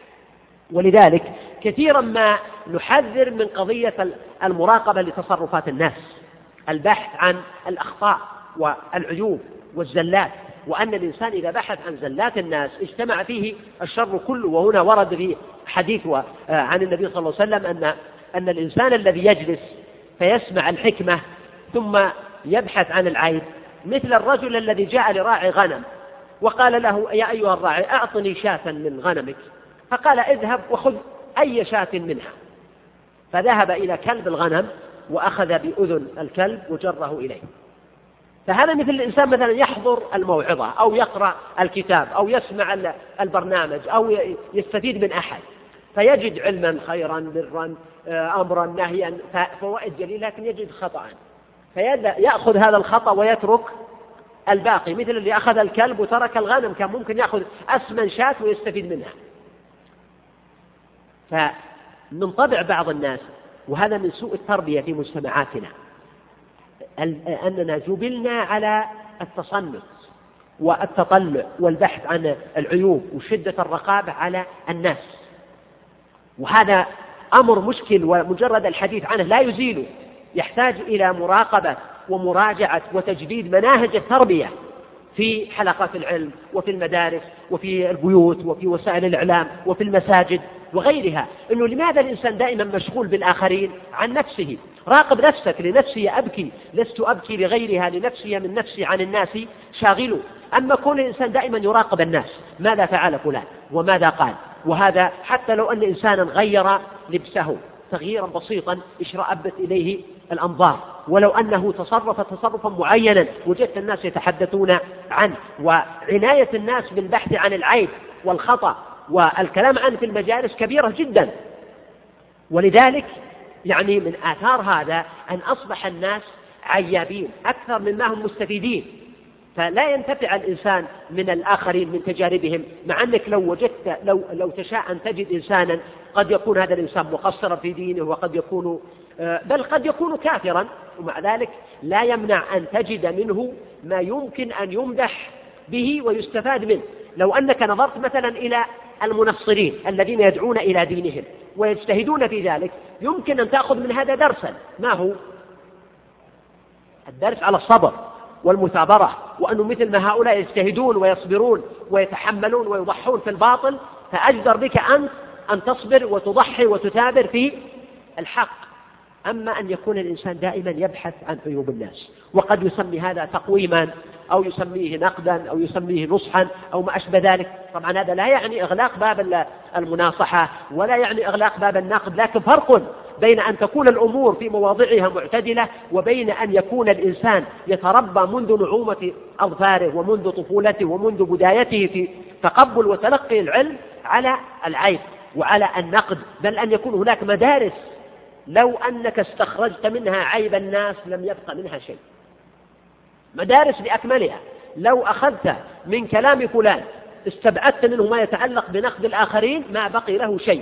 ولذلك كثيرا ما نحذر من قضية المراقبة لتصرفات الناس، البحث عن الأخطاء والعيوب والزلات، وأن الإنسان إذا بحث عن زلات الناس اجتمع فيه الشر كله. وهنا ورد في حديث عن النبي صلى الله عليه وسلم أن أن الإنسان الذي يجلس فيسمع الحكمة ثم يبحث عن العيب مثل الرجل الذي جاء لراعي غنم وقال له يا أيها الراعي أعطني شاة من غنمك، فقال اذهب وخذ أي شاة منها. فذهب إلى كلب الغنم وأخذ بأذن الكلب وجره إليه. فهذا مثل الإنسان مثلا يحضر الموعظة أو يقرأ الكتاب أو يسمع البرنامج أو يستفيد من أحد، فيجد علما خيرا برا أمرا نهيا فوائد جليلة، لكن يجد خطأ فيأخذ هذا الخطأ ويترك الباقي، مثل اللي أخذ الكلب وترك الغنم، كان ممكن يأخذ أسمن شاة ويستفيد منها. فمن طبع بعض الناس، وهذا من سوء التربية في مجتمعاتنا، أننا جبلنا على التصنت والتطلع والبحث عن العيوب وشدة الرقابة على الناس، وهذا أمر مشكل ومجرد الحديث عنه لا يزيله، يحتاج إلى مراقبة ومراجعة وتجديد مناهج التربية في حلقات العلم وفي المدارس وفي البيوت وفي وسائل الإعلام وفي المساجد وغيرها. إنه لماذا الإنسان دائما مشغول بالآخرين عن نفسه؟ راقب نفسك. لنفسي أبكي لست أبكي لغيرها، لنفسي من نفسي عن الناس شاغل. أما كون الإنسان دائما يراقب الناس، ماذا فعل فلان وماذا قال، وهذا حتى لو أن إنسانا غير لبسه تغييرا بسيطا اشرأبت إليه الأنظار، ولو أنه تصرف تصرفا معينا وجدت الناس يتحدثون عنه. وعناية الناس بالبحث عن العيب والخطأ والكلام عنه في المجالس كبيرة جدا. ولذلك يعني من آثار هذا أن أصبح الناس عيابين أكثر مما هم مستفيدين، فلا ينتفع الإنسان من الآخرين من تجاربهم، مع أنك لو وجدت لو, لو تشاء أن تجد إنسانا قد يكون هذا الإنسان مقصرا في دينه وقد يكون بل قد يكون كافرا، ومع ذلك لا يمنع أن تجد منه ما يمكن أن يمدح به ويستفاد منه. لو أنك نظرت مثلا إلى المنصرين الذين يدعون إلى دينهم ويجتهدون في ذلك، يمكن أن تأخذ من هذا درسا. ما هو الدرس؟ على الصبر والمثابرة، وأنه مثل ما هؤلاء يجتهدون ويصبرون ويتحملون ويضحون في الباطل، فأجدر بك أنت أن تصبر وتضحي وتثابر في الحق. أما أن يكون الإنسان دائما يبحث عن عيوب الناس، وقد يسمي هذا تقويما أو يسميه نقدا أو يسميه نصحا أو ما أشبه ذلك. طبعا هذا لا يعني إغلاق باب المناصحة ولا يعني إغلاق باب النقد، لكن فرق بين أن تكون الأمور في مواضعها معتدلة وبين أن يكون الإنسان يتربى منذ نعومة أظفاره ومنذ طفولته ومنذ بدايته في تقبل وتلقي العلم على العيب وعلى النقد، بل أن يكون هناك مدارس لو أنك استخرجت منها عيب الناس لم يبقى منها شيء. مدارس بأكملها، لو أخذت من كلام فلان استبعدت منه ما يتعلق بنقد الآخرين ما بقي له شيء.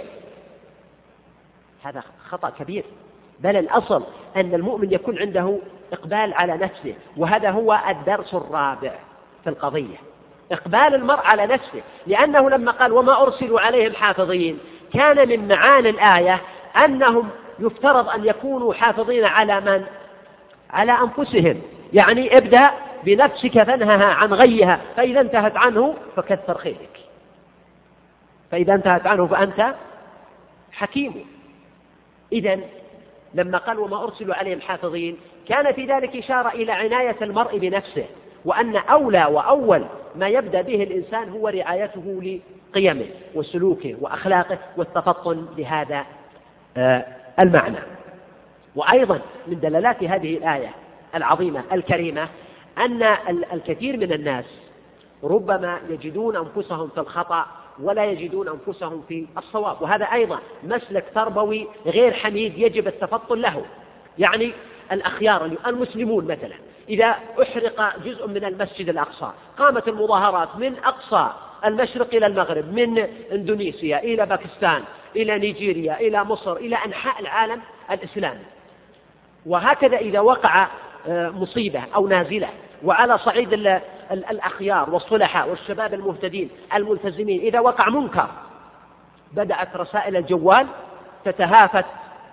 هذا خطأ كبير، بل الأصل أن المؤمن يكون عنده إقبال على نفسه، وهذا هو الدرس الرابع في القضية، إقبال المرء على نفسه، لأنه لما قال وما أرسلوا عليهم حافظين كان من معاني الآية أنهم يفترض أن يكونوا حافظين على من؟ على أنفسهم، يعني ابدأ بنفسك فانهها عن غيها، فإذا انتهت عنه فكثر خيرك، فإذا انتهت عنه فأنت حكيم. إذن لما قال وما أرسلوا عليهم حافظين كان في ذلك إشارة إلى عناية المرء بنفسه، وأن أولى وأول ما يبدأ به الإنسان هو رعايته لقيمه وسلوكه وأخلاقه والتفطن لهذا المعنى. وأيضا من دلالات هذه الآية العظيمة الكريمة أن الكثير من الناس ربما يجدون أنفسهم في الخطأ ولا يجدون أنفسهم في الصواب، وهذا أيضا مسلك تربوي غير حميد يجب التفطن له. يعني الأخيار المسلمون مثلا إذا أحرق جزء من المسجد الأقصى، قامت المظاهرات من أقصى المشرق إلى المغرب، من إندونيسيا إلى باكستان إلى نيجيريا إلى مصر إلى أنحاء العالم الإسلامي، وهكذا إذا وقع مصيبة أو نازلة وعلى صعيد الأخيار والصلحاء والشباب المهتدين الملتزمين إذا وقع منكر بدأت رسائل الجوال تتهافت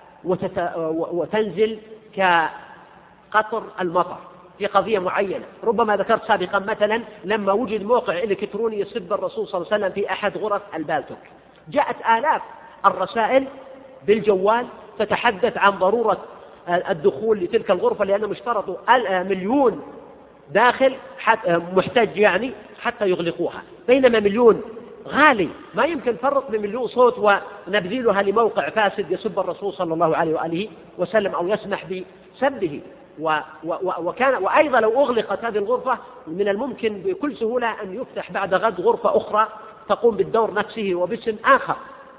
وتنزل كقطر المطر في قضية معينة. ربما ذكرت سابقا مثلا لما وجد موقع إلكتروني يسب الرسول صلى الله عليه وسلم في أحد غرف البالتوك، جاءت آلاف الرسائل بالجوال تتحدث عن ضرورة الدخول لتلك الغرفة لأنهم اشترطوا مليون داخل محتاج يعني حتى يغلقوها، بينما مليون غالي ما يمكن فرق بمليون صوت ونبذلها لموقع فاسد يسب الرسول صلى الله عليه وآله وسلم أو يسمح بسبه. و و وكان وأيضا لو أغلقت هذه الغرفة من الممكن بكل سهولة أن يفتح بعد غد غرفة أخرى تقوم بالدور نفسه وباسم آخر،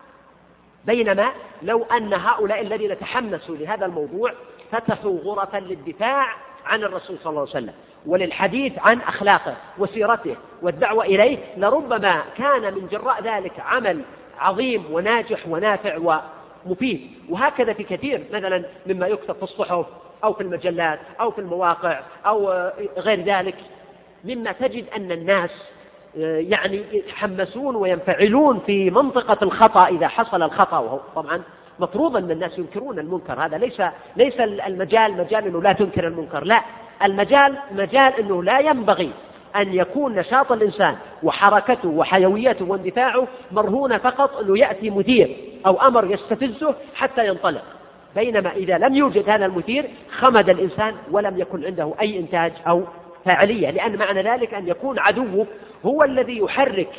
بينما لو أن هؤلاء الذين تحمسوا لهذا الموضوع فتحوا غرفا للدفاع عن الرسول صلى الله عليه وسلم وللحديث عن أخلاقه وسيرته والدعوة إليه لربما كان من جراء ذلك عمل عظيم وناجح ونافع ومفيد. وهكذا في كثير مثلا مما يكتب في الصحف أو في المجلات أو في المواقع أو غير ذلك مما تجد أن الناس يعني يتحمسون وينفعلون في منطقة الخطأ إذا حصل الخطأ، وهو طبعا مفروض أن الناس ينكرون المنكر، هذا ليس ليس المجال مجال أنه لا تنكر المنكر، لا، المجال مجال أنه لا ينبغي أن يكون نشاط الإنسان وحركته وحيويته واندفاعه مرهونة فقط أنه يأتي مثير أو أمر يستفزه حتى ينطلق، بينما إذا لم يوجد هذا المثير خمد الإنسان ولم يكن عنده أي إنتاج أو فاعلية، لأن معنى ذلك أن يكون عدوه هو الذي يحرك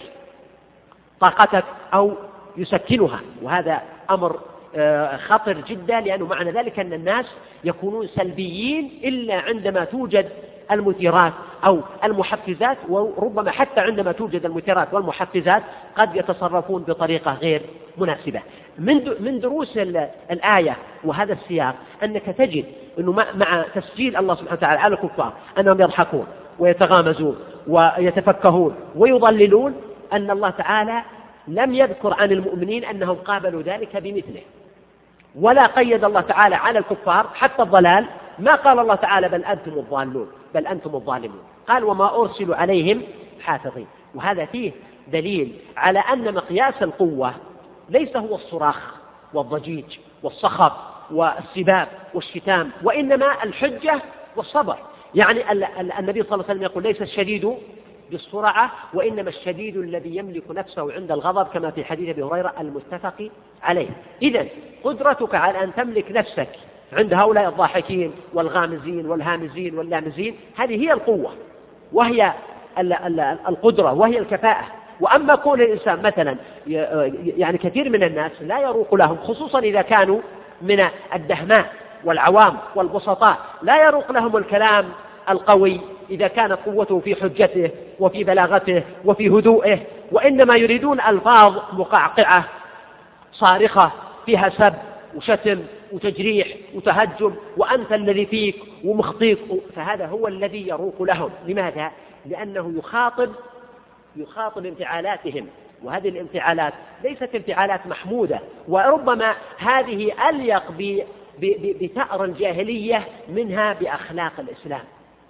طاقتك أو يسكنها، وهذا أمر خطر جدا، لأنه معنى ذلك أن الناس يكونون سلبيين إلا عندما توجد المثيرات أو المحفزات، وربما حتى عندما توجد المثيرات والمحفزات قد يتصرفون بطريقة غير مناسبة. من دروس الآية وهذا السياق أنك تجد أنه مع تسجيل الله سبحانه وتعالى على الكفار أنهم يضحكون ويتغامزون ويتفكهون ويضللون، أن الله تعالى لم يذكر عن المؤمنين أنهم قابلوا ذلك بمثله، ولا قيد الله تعالى على الكفار حتى الضلال، ما قال الله تعالى بل أنتم الضالون بل أنتم الظالمون، قال وما أرسلوا عليهم حافظين. وهذا فيه دليل على أن مقياس القوة ليس هو الصراخ والضجيج والصخب والسباب والشتام، وإنما الحجة والصبر. يعني النبي صلى الله عليه وسلم يقول ليس الشديد بالسرعة وإنما الشديد الذي يملك نفسه عند الغضب، كما في حديث أبي هريرة المتفق عليه. إذن قدرتك على أن تملك نفسك عند هؤلاء الضاحكين والغامزين والهامزين واللامزين هذه هي القوة وهي القدرة وهي الكفاءة. وأما كون الإنسان مثلا يعني كثير من الناس لا يروق لهم، خصوصا إذا كانوا من الدهماء والعوام والبسطاء، لا يروق لهم الكلام القوي إذا كانت قوته في حجته وفي بلاغته وفي هدوئه، وإنما يريدون ألفاظ مقعقعة صارخة فيها سب وشتم وتجريح وتهجم وأنت الذي فيك ومخطيك، فهذا هو الذي يروق لهم. لماذا؟ لأنه يخاطب يخاطب انفعالاتهم، وهذه الانفعالات ليست انفعالات محمودة، وربما هذه أليق بثأر الجاهلية منها بأخلاق الإسلام.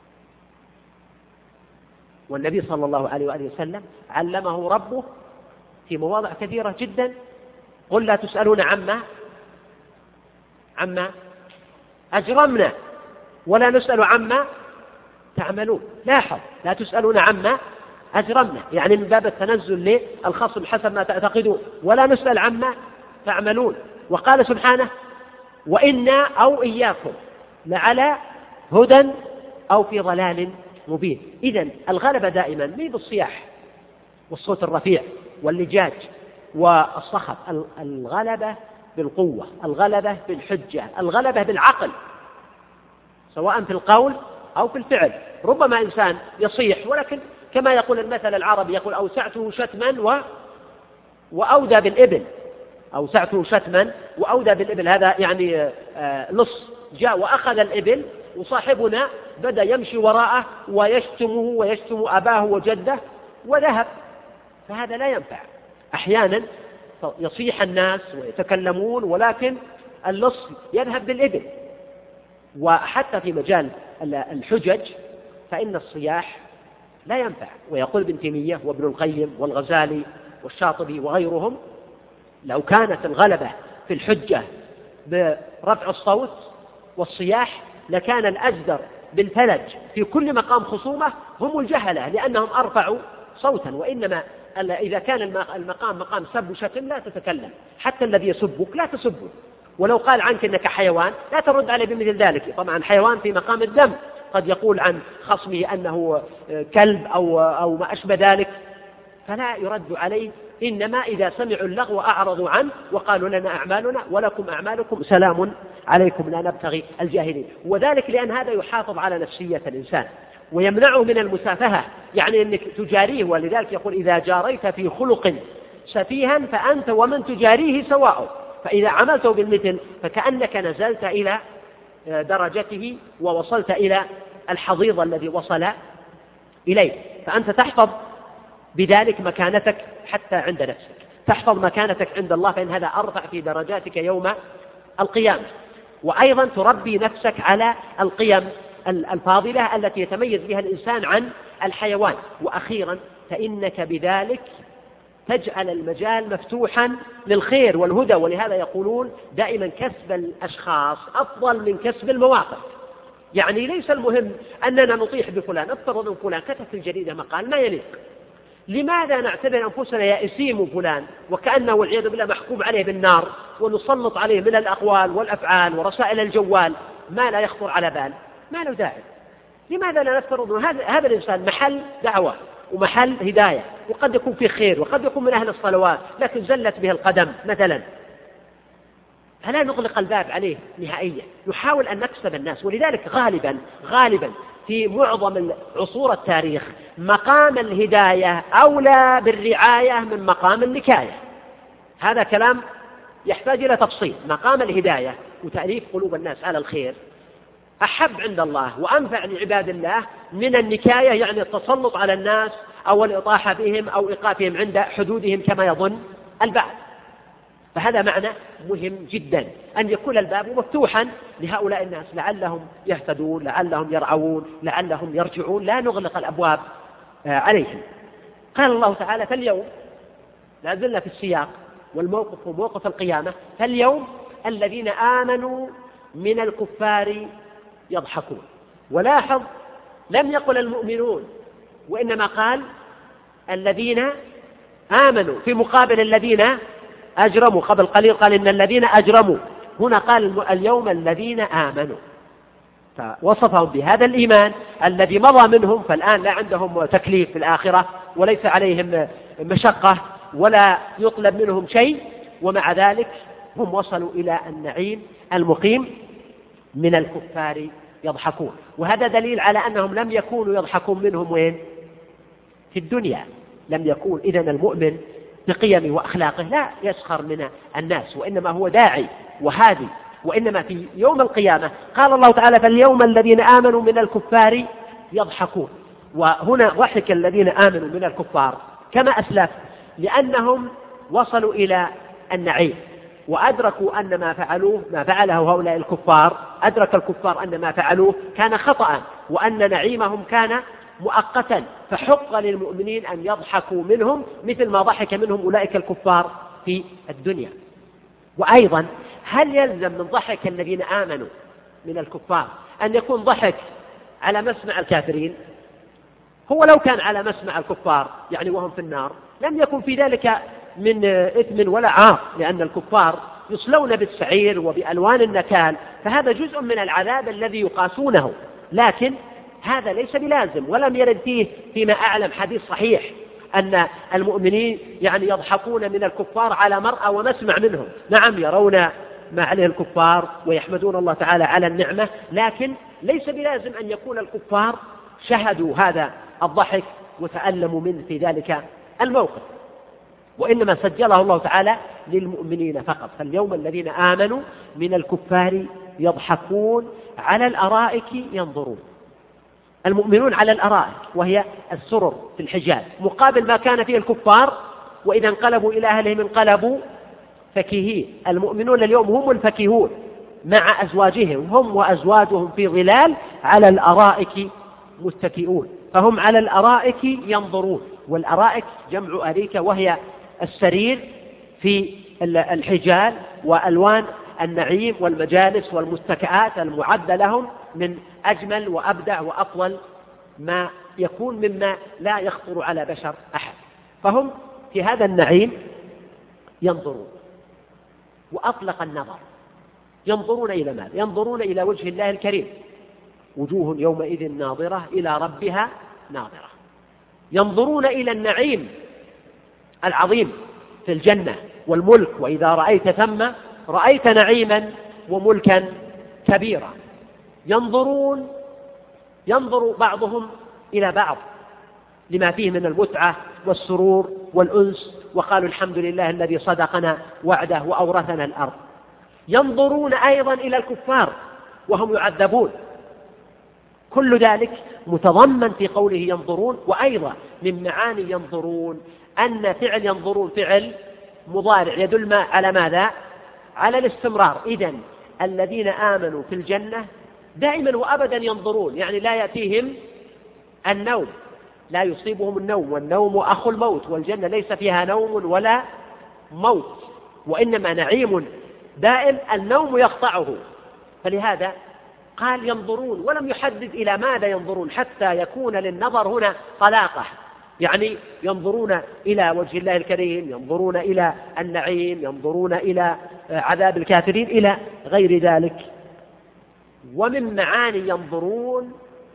والنبي صلى الله عليه وآله وسلم علمه ربه في مواضع كثيرة جدا: قل لا تسألون عما عما أجرمنا ولا نسأل عما تعملون. لاحظ، لا تسألون عما أجرمنا، يعني من باب التنزل للخصم حسب ما تعتقدون، ولا نسأل عما تعملون. وقال سبحانه: وإنا أو إياكم لعلى هدى أو في ضلال مبين. إذن الغلبة دائما مي بالصياح والصوت الرفيع واللجاج والصخب، الغلبة بالقوة، الغلبة بالحجة، الغلبة بالعقل، سواء في القول أو في الفعل. ربما إنسان يصيح، ولكن كما يقول المثل العربي يقول: أوسعته شتما و... وأودى بالإبل. أوسعته شتما وأودى بالإبل، هذا يعني آه لص جاء وأخذ الإبل، وصاحبنا بدأ يمشي وراءه ويشتمه ويشتم أباه وجده وذهب، فهذا لا ينفع. أحيانا يصيح الناس ويتكلمون، ولكن اللص يذهب بالإبل. وحتى في مجال الحجج فإن الصياح لا ينفع. ويقول ابن تيمية وابن القيم والغزالي والشاطبي وغيرهم: لو كانت الغلبة في الحجة برفع الصوت والصياح لكان الأجدر بالفلج في كل مقام خصومة هم الجهلة، لأنهم أرفعوا صوتا. وإنما إذا كان المقام مقام سب وشتم لا تتكلم، حتى الذي يسبك لا تسبه، ولو قال عنك إنك حيوان لا ترد عليه بمثل ذلك. طبعا حيوان في مقام الذم، قد يقول عن خصمه أنه كلب أو, أو ما أشبه ذلك، فلا يرد عليه. إنما إذا سمعوا اللغو أعرضوا عنه وقالوا: لنا أعمالنا ولكم أعمالكم سلام عليكم لا نبتغي الجاهلين. وذلك لأن هذا يحافظ على نفسية الإنسان ويمنعه من المسافهة، يعني أنك تجاريه. ولذلك يقول: إذا جاريت في خلق سفيها فأنت ومن تجاريه سواء، فإذا عملته بالمثل فكأنك نزلت إلى درجته ووصلت إلى الحضيض الذي وصل إليه. فأنت تحفظ بذلك مكانتك حتى عند نفسك، تحفظ مكانتك عند الله، فإن هذا أرفع في درجاتك يوم القيامة. وأيضا تربي نفسك على القيم الفاضلة التي يتميز بها الإنسان عن الحيوان. وأخيرا فإنك بذلك تجعل المجال مفتوحا للخير والهدى. ولهذا يقولون دائما: كسب الأشخاص أفضل من كسب المواقف. يعني ليس المهم أننا نطيح بفلان، افترض أن فلان كتب في الجريدة مقال ما يليق، لماذا نعتبر أنفسنا يائسين فلان وكأنه والعياذ بالله محكوم عليه بالنار، ونسلط عليه من الأقوال والأفعال ورسائل الجوال ما لا يخطر على بال؟ ما له داعي. لماذا لا نفترض أن هذا هذا الإنسان محل دعوة ومحل هداية، وقد يكون فيه خير وقد يكون من أهل الصلوات، لكن زلت به القدم مثلا، فلا نغلق الباب عليه نهائيا، نحاول أن نكسب الناس. ولذلك غالبا غالبا في معظم عصور التاريخ مقام الهداية أولى بالرعاية من مقام النكاية. هذا كلام يحتاج إلى تفصيل. مقام الهداية وتأليف قلوب الناس على الخير أحب عند الله وأنفع لعباد الله من النكاية، يعني التسلط على الناس أو الإطاحة بهم أو إيقافهم عند حدودهم كما يظن البعض. فهذا معنى مهم جدا، أن يكون الباب مفتوحا لهؤلاء الناس لعلهم يهتدون، لعلهم يرعون، لعلهم يرجعون. لا نغلق الأبواب عليهم. قال الله تعالى: فاليوم، لا زلنا في السياق والموقف هو موقف القيامة، فاليوم الذين آمنوا من الكفار يضحكون. ولاحظ لم يقل المؤمنون، وإنما قال الذين آمنوا في مقابل الذين أجرموا. قبل قليل قال إن الذين أجرموا، هنا قال اليوم الذين آمنوا، فوصفهم بهذا الإيمان الذي مضى منهم، فالآن لا عندهم تكليف في الآخرة وليس عليهم مشقة ولا يطلب منهم شيء، ومع ذلك هم وصلوا إلى النعيم المقيم. من الكفار يضحكون، وهذا دليل على أنهم لم يكونوا يضحكون منهم وين؟ في الدنيا. لم يكون إذن المؤمن بقيمه وأخلاقه لا يسخر من الناس، وإنما هو داعي وهادي. وإنما في يوم القيامة قال الله تعالى: فاليوم الذين آمنوا من الكفار يضحكون. وهنا ضحك الذين آمنوا من الكفار كما أسلف، لأنهم وصلوا إلى النعيم وأدركوا أن ما فعلوه ما فعله هؤلاء الكفار، أدرك الكفار أن ما فعلوه كان خطأ وأن نعيمهم كان مؤقتا، فحق للمؤمنين أن يضحكوا منهم مثل ما ضحك منهم أولئك الكفار في الدنيا. وأيضا هل يلزم من ضحك الذين آمنوا من الكفار أن يكون ضحك على مسمع الكافرين؟ هو لو كان على مسمع الكفار يعني وهم في النار لم يكن في ذلك من إثم ولا عار، لأن الكفار يصلون بالسعير وبألوان النكال، فهذا جزء من العذاب الذي يقاسونه، لكن هذا ليس بلازم. ولم يرد فيه فيما أعلم حديث صحيح أن المؤمنين يعني يضحكون من الكفار على مرأى ومسمع منهم. نعم يرون ما عليه الكفار ويحمدون الله تعالى على النعمة، لكن ليس بلازم أن يكون الكفار شهدوا هذا الضحك وتألموا منه في ذلك الموقف، وإنما سجله الله تعالى للمؤمنين فقط. فاليوم الذين آمنوا من الكفار يضحكون على الأرائك ينظرون. المؤمنون على الأرائك وهي السرر في الحجاز، مقابل ما كان فيه الكفار وإذا انقلبوا إلى أهلهم انقلبوا فكيهين. المؤمنون اليوم هم الفكيهون مع أزواجهم، هم وأزواجهم في ظلال على الأرائك متكئون، فهم على الأرائك ينظرون. والأرائك جمع أريكة وهي السرير في الحجال وألوان النعيم والمجالس والمتكئات المعدة لهم من أجمل وأبدع وأفضل ما يكون مما لا يخطر على بشر أحد. فهم في هذا النعيم ينظرون، وأطلق النظر. ينظرون إلى ماذا؟ ينظرون إلى وجه الله الكريم، وجوه يومئذ ناظرة إلى ربها ناظرة. ينظرون إلى النعيم العظيم في الجنة والملك، وإذا رأيت ثم رأيت نعيما وملكا كبيرا. ينظرون ينظر بعضهم إلى بعض لما فيه من المتعة والسرور والأنس، وقالوا الحمد لله الذي صدقنا وعده وأورثنا الأرض. ينظرون أيضا إلى الكفار وهم يعذبون. كل ذلك متضمن في قوله ينظرون. وأيضا من معاني ينظرون أن فعل ينظرون فعل مضارع يدل على ماذا؟ على الاستمرار. إذن الذين آمنوا في الجنة دائما وأبدا ينظرون، يعني لا يأتيهم النوم، لا يصيبهم النوم، والنوم أخو الموت، والجنة ليس فيها نوم ولا موت، وإنما نعيم دائم النوم يقطعه. فلهذا قال ينظرون ولم يحدد إلى ماذا ينظرون حتى يكون للنظر هنا طلاقة، يعني ينظرون إلى وجه الله الكريم، ينظرون إلى النعيم، ينظرون إلى عذاب الكافرين، إلى غير ذلك. ومن معاني ينظرون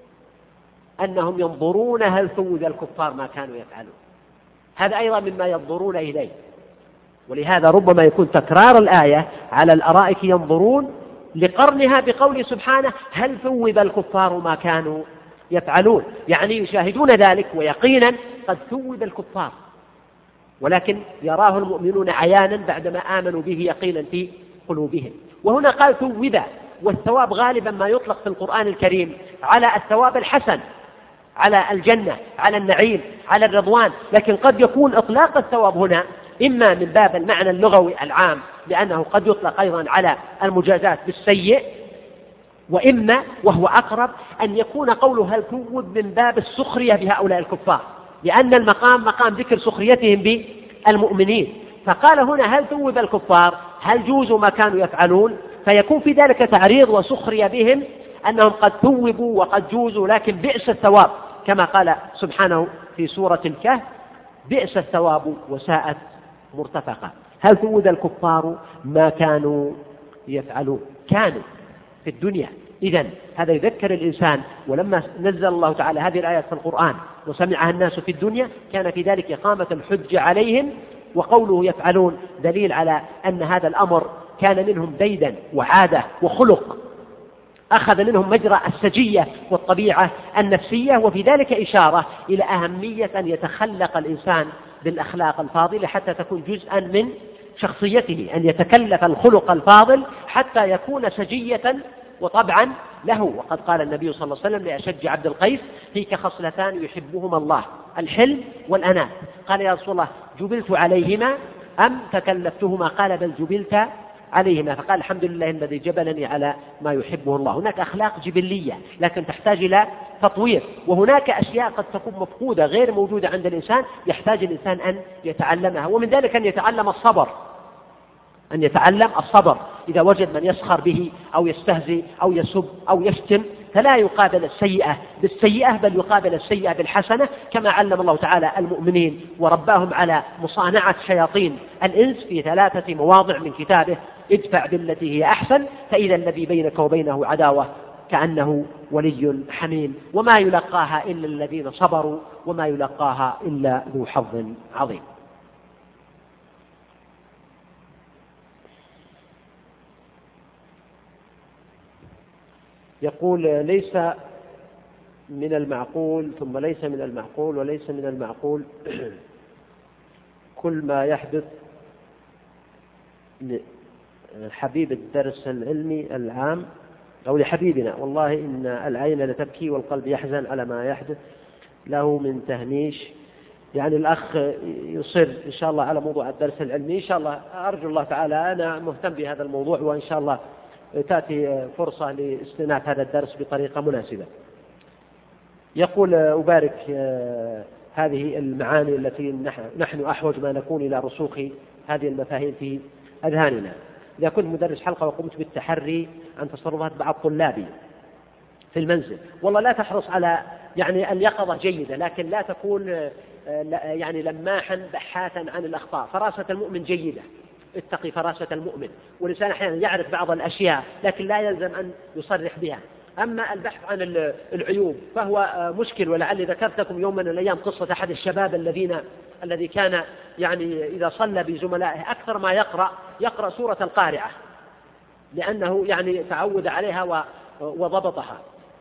أنهم ينظرون هل ثوب الكفار ما كانوا يفعلون، هذا أيضا مما ينظرون إليه. ولهذا ربما يكون تكرار الآية على الأرائك ينظرون لقرنها بقوله سبحانه هل ثوب الكفار ما كانوا يفعلون، يعني يشاهدون ذلك ويقينا قد ثوب الكفار، ولكن يراه المؤمنون عيانا بعدما آمنوا به يقينا في قلوبهم. وهنا قال ثوب، والثواب غالبا ما يطلق في القرآن الكريم على الثواب الحسن، على الجنة، على النعيم، على الرضوان، لكن قد يكون إطلاق الثواب هنا إما من باب المعنى اللغوي العام لأنه قد يطلق أيضا على المجازات بالسيء، وإما وهو أقرب أن يكون قوله هل ثوب من باب السخرية بهؤلاء الكفار، لأن المقام مقام ذكر سخريتهم بالمؤمنين. فقال هنا هل ثوب الكفار، هل جوزوا ما كانوا يفعلون، فيكون في ذلك تعريض وسخرية بهم أنهم قد ثوبوا وقد جوزوا، لكن بئس الثواب كما قال سبحانه في سورة الكهف بئس الثواب وساءت مرتفقا. هل ثوب الكفار ما كانوا يفعلون، كانوا في الدنيا. إذن هذا يذكر الإنسان، ولما نزل الله تعالى هذه الآيات في القرآن وسمعها الناس في الدنيا كان في ذلك إقامة الحج عليهم، وقوله يفعلون دليل على أن هذا الأمر كان منهم ديدا وعادة وخلق، أخذ منهم مجرى السجية والطبيعة النفسية، وفي ذلك إشارة إلى أهمية أن يتخلق الإنسان بالأخلاق الفاضلة حتى تكون جزءا من شخصيته، أن يتكلف الخلق الفاضل حتى يكون سجية وطبعا له. وقد قال النبي صلى الله عليه وسلم لأشج عبد القيس فيك خصلتان يحبهما الله، الحلم والأناة. قال يا رسول الله جبلت عليهما أم تكلفتهما؟ قال بل جبلت عليهما. فقال الحمد لله الذي جبلني على ما يحبه الله. هناك أخلاق جبلية لكن تحتاج إلى تطوير، وهناك أشياء قد تكون مفقودة غير موجودة عند الإنسان يحتاج الإنسان أن يتعلمها، ومن ذلك أن يتعلم الصبر، أن يتعلم الصبر. إذا وجد من يسخر به أو يستهزئ أو يسب أو يشتم فلا يقابل السيئة بالسيئة بل يقابل السيئة بالحسنة، كما علم الله تعالى المؤمنين ورباهم على مصانعة شياطين الإنس في ثلاثة مواضع من كتابه: ادفع بالتي هي أحسن فإذا الذي بينك وبينه عداوة كأنه ولي حميم، وما يلقاها إلا الذين صبروا وما يلقاها إلا ذو حظ عظيم. يقول ليس من المعقول ثم ليس من المعقول وليس من المعقول كل ما يحدث لحبيب الدرس العلمي العام أو لحبيبنا، والله إن العين لتبكي والقلب يحزن على ما يحدث له من تهميش. يعني الأخ يصر إن شاء الله على موضوع الدرس العلمي، إن شاء الله أرجو الله تعالى، أنا مهتم بهذا الموضوع وإن شاء الله تأتي فرصة لاستئناف هذا الدرس بطريقة مناسبة. يقول أبارك هذه المعاني التي نحن أحوج ما نكون إلى رسوخ هذه المفاهيم في أذهاننا. إذا كنت مدرس حلقة وقمت بالتحري عن تصرفات بعض طلابي في المنزل، والله لا تحرص على يعني اليقظة جيدة، لكن لا تكون يعني لماحا بحاثا عن الأخطاء. فراسة المؤمن جيدة، اتقي فراسة المؤمن، والإنسان أحيانا يعرف بعض الأشياء لكن لا يلزم أن يصرح بها. أما البحث عن العيوب فهو مشكل، ولعلي ذكرت لكم يوم من الأيام قصة أحد الشباب الذين الذي كان يعني إذا صلى بزملائه أكثر ما يقرأ يقرأ سورة القارعة لأنه يعني تعود عليها وضبطها.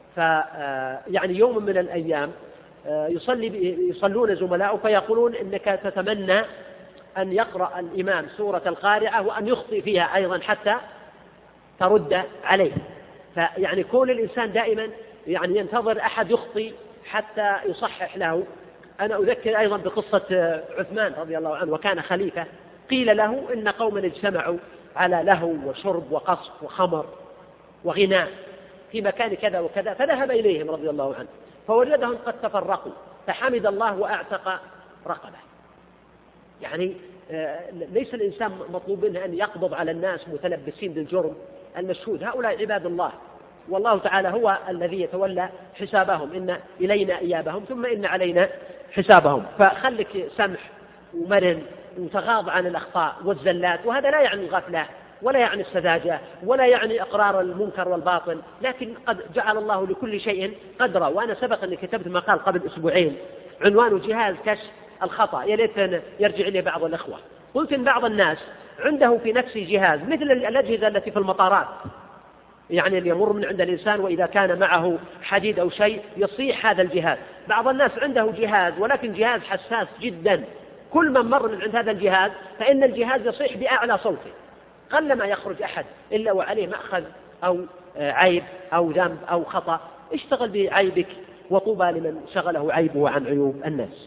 فيعني يوم من الأيام يصلي يصلون زملاءه فيقولون إنك تتمنى أن يقرأ الإمام سورة القارعة وأن يخطئ فيها أيضا حتى ترد عليه. فيعني كون الإنسان دائما يعني ينتظر أحد يخطئ حتى يصحح له. أنا أذكر أيضا بقصة عثمان رضي الله عنه، وكان خليفة، قيل له إن قوما اجتمعوا على لهو وشرب وقصف وخمر وغناء في مكان كذا وكذا، فذهب إليهم رضي الله عنه فوجدهم قد تفرقوا فحمد الله وأعتق رقبه. يعني ليس الإنسان مطلوب منه أن يقبض على الناس متلبسين بالجرم المشهود، هؤلاء عباد الله والله تعالى هو الذي يتولى حسابهم، إن إلينا إيابهم ثم إن علينا حسابهم. فخلك سمح ومرن وتغاض عن الأخطاء والزلات، وهذا لا يعني الغفلة ولا يعني السذاجة ولا يعني إقرار المنكر والباطل، لكن قد جعل الله لكل شيء قدرا. وأنا سبق أني كتبت مقال قبل أسبوعين عنوانه جهاز كشف الخطأ، يا ليت يرجع إليه بعض الأخوة. قلت إن بعض الناس عنده في نفسه جهاز مثل الأجهزة التي في المطارات، يعني اللي يمر من عند الإنسان وإذا كان معه حديد أو شيء يصيح هذا الجهاز. بعض الناس عنده جهاز ولكن جهاز حساس جدا، كل من مر من عند هذا الجهاز فإن الجهاز يصيح بأعلى صوته، قلما يخرج أحد إلا وعليه مأخذ أو عيب أو ذنب أو خطأ. اشتغل بعيبك وطوبى لمن شغله عيبه عن عيوب الناس.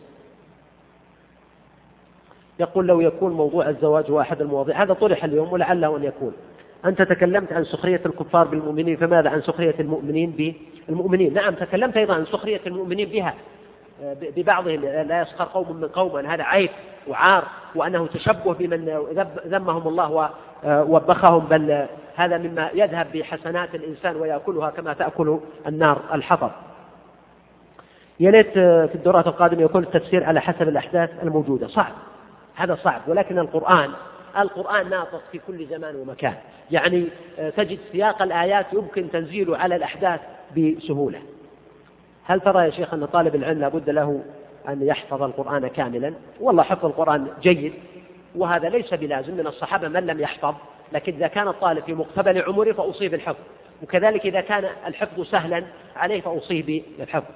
يقول لو يكون موضوع الزواج هو أحد المواضيع، هذا طرح اليوم ولعله أن يكون. أنت تكلمت عن سخرية الكفار بالمؤمنين، فماذا عن سخرية المؤمنين بالمؤمنين؟ نعم تكلمت أيضا عن سخرية المؤمنين بها ببعضهم، لا يسخر قوم من قوم، هذا عيب وعار، وأنه تشبه بمن ذمهم الله ووبخهم، بل هذا مما يذهب بحسنات الإنسان ويأكلها كما تأكل النار الحطب. يا ليت في الدورات القادمة يكون التفسير على حسب الأحداث الموجودة. صعب، هذا صعب، ولكن القرآن القرآن ناطق في كل زمان ومكان، يعني تجد سياق الآيات يمكن تنزيله على الأحداث بسهولة. هل ترى يا شيخ أن طالب العلم لابد له أن يحفظ القرآن كاملا؟ والله حفظ القرآن جيد، وهذا ليس بلازم. من الصحابة من لم يحفظ، لكن إذا كان الطالب في مقتبل عمره فأصيب الحفظ، وكذلك إذا كان الحفظ سهلا عليه فأصيب بالحفظ.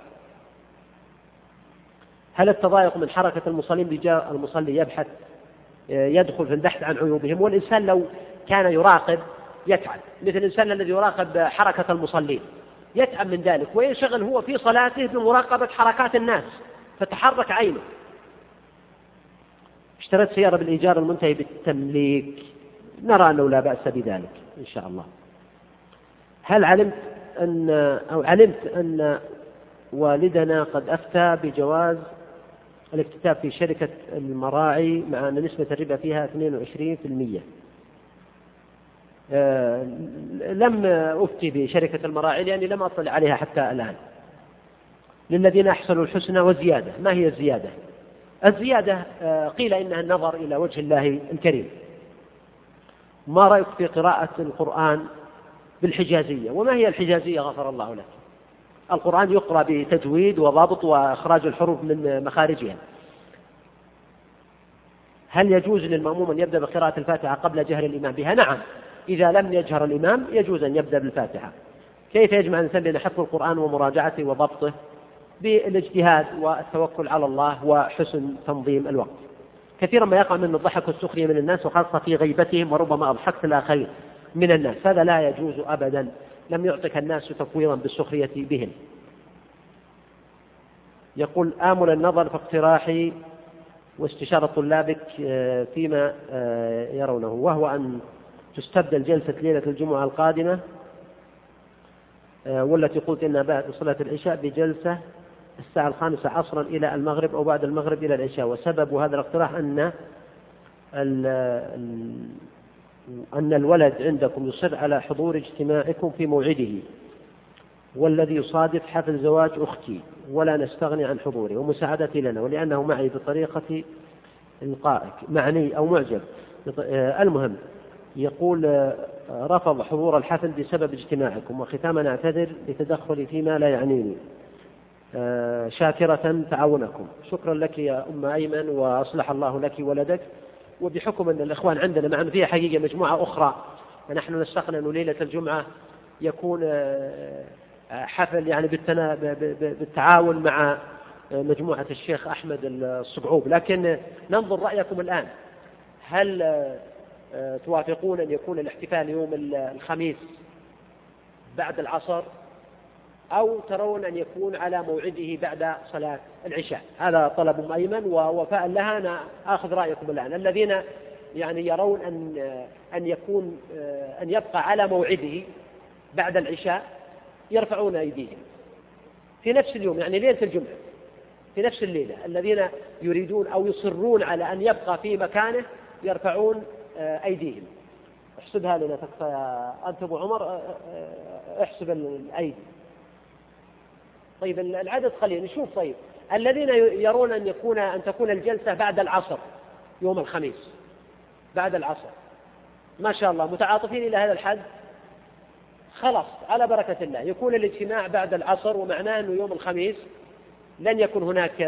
هل التضايق من حركة المصلين بجاء المصلي يبحث يدخل في البحث عن عيوبهم؟ والإنسان لو كان يراقب يتعب، مثل الإنسان الذي يراقب حركة المصلين يتعب من ذلك وينشغل هو في صلاته بمراقبة حركات الناس فتحرك عينه. اشتريت سيارة بالإيجار المنتهي بالتمليك، نرى أنه لا بأس بذلك إن شاء الله. هل علمت أن أو علمت أن والدنا قد أفتى بجواز الاكتتاب في شركة المراعي مع أن نسبة الربا فيها اثنين وعشرين بالمئة؟ أه لم أفتي بشركة المراعي لأني لم أطلع عليها حتى الآن. للذين أحسنوا الحسنى وزيادة. ما هي الزيادة؟ الزيادة أه قيل إنها النظر إلى وجه الله الكريم. ما رأيك في قراءة القرآن بالحجازية؟ وما هي الحجازية غفر الله لك؟ القرآن يقرأ بتجويد وضبط وإخراج الحروف من مخارجها. هل يجوز للمأموم أن يبدأ بقراءة الفاتحة قبل جهر الإمام بها؟ نعم، إذا لم يجهر الإمام يجوز أن يبدأ بالفاتحة. كيف يجمع الإنسان بين حفظ القرآن ومراجعته وضبطه؟ بالاجتهاد والتوكل على الله وحسن تنظيم الوقت. كثيرا ما يقع من الضحك والسخرية من الناس وخاصة في غيبتهم، وربما أضحكت الآخرين من الناس، هذا لا يجوز أبدا. لم يعطك الناس تفويضا بالسخرية بهم. يقول آمل النظر في اقتراحي واستشارة طلابك فيما يرونه، وهو أن تستبدل جلسة ليلة الجمعة القادمة والتي قلت إنها بعد صلاة العشاء بجلسة الساعة الخامسة عصرا إلى المغرب أو بعد المغرب إلى العشاء. وسبب هذا الاقتراح أن أن الولد عندكم يصر على حضور اجتماعكم في موعده، والذي يصادف حفل زواج أختي، ولا نستغني عن حضوره ومساعدتي لنا، ولأنه معي بطريقة إلقائك معني أو معجب. المهم يقول رفض حضور الحفل بسبب اجتماعكم، وختاما أعتذر لتدخلي فيما لا يعنيني، شاكرة تعاونكم. شكرا لك يا أم أيمن، وأصلح الله لك ولدك. وبحكم أن الإخوان عندنا مع أن فيها حقيقة مجموعة أخرى، نحن نستقل أن ليلة الجمعة يكون حفل يعني بالتعاون مع مجموعة الشيخ أحمد الصقعوب، لكن ننظر رأيكم الآن. هل توافقون أن يكون الاحتفال يوم الخميس بعد العصر، أو ترون أن يكون على موعده بعد صلاة العشاء؟ هذا طلب مأيمن، ووفاء لها أنا آخذ رأيكم الآن. الذين يعني يرون أن أن يكون أن يبقى على موعده بعد العشاء يرفعون أيديهم في نفس اليوم، يعني ليلة الجمعة في نفس الليلة. الذين يريدون أو يصرون على أن يبقى في مكانه يرفعون أيديهم. احسبها لنا تكفى أنت أبو عمر، احسب الأيدي. طيب العدد قليل، نشوف. طيب الذين يرون أن يكون أن تكون الجلسة بعد العصر يوم الخميس بعد العصر، ما شاء الله متعاطفين إلى هذا الحد، خلاص على بركة الله يكون الاجتماع بعد العصر، ومعناه أنه يوم الخميس لن يكون هناك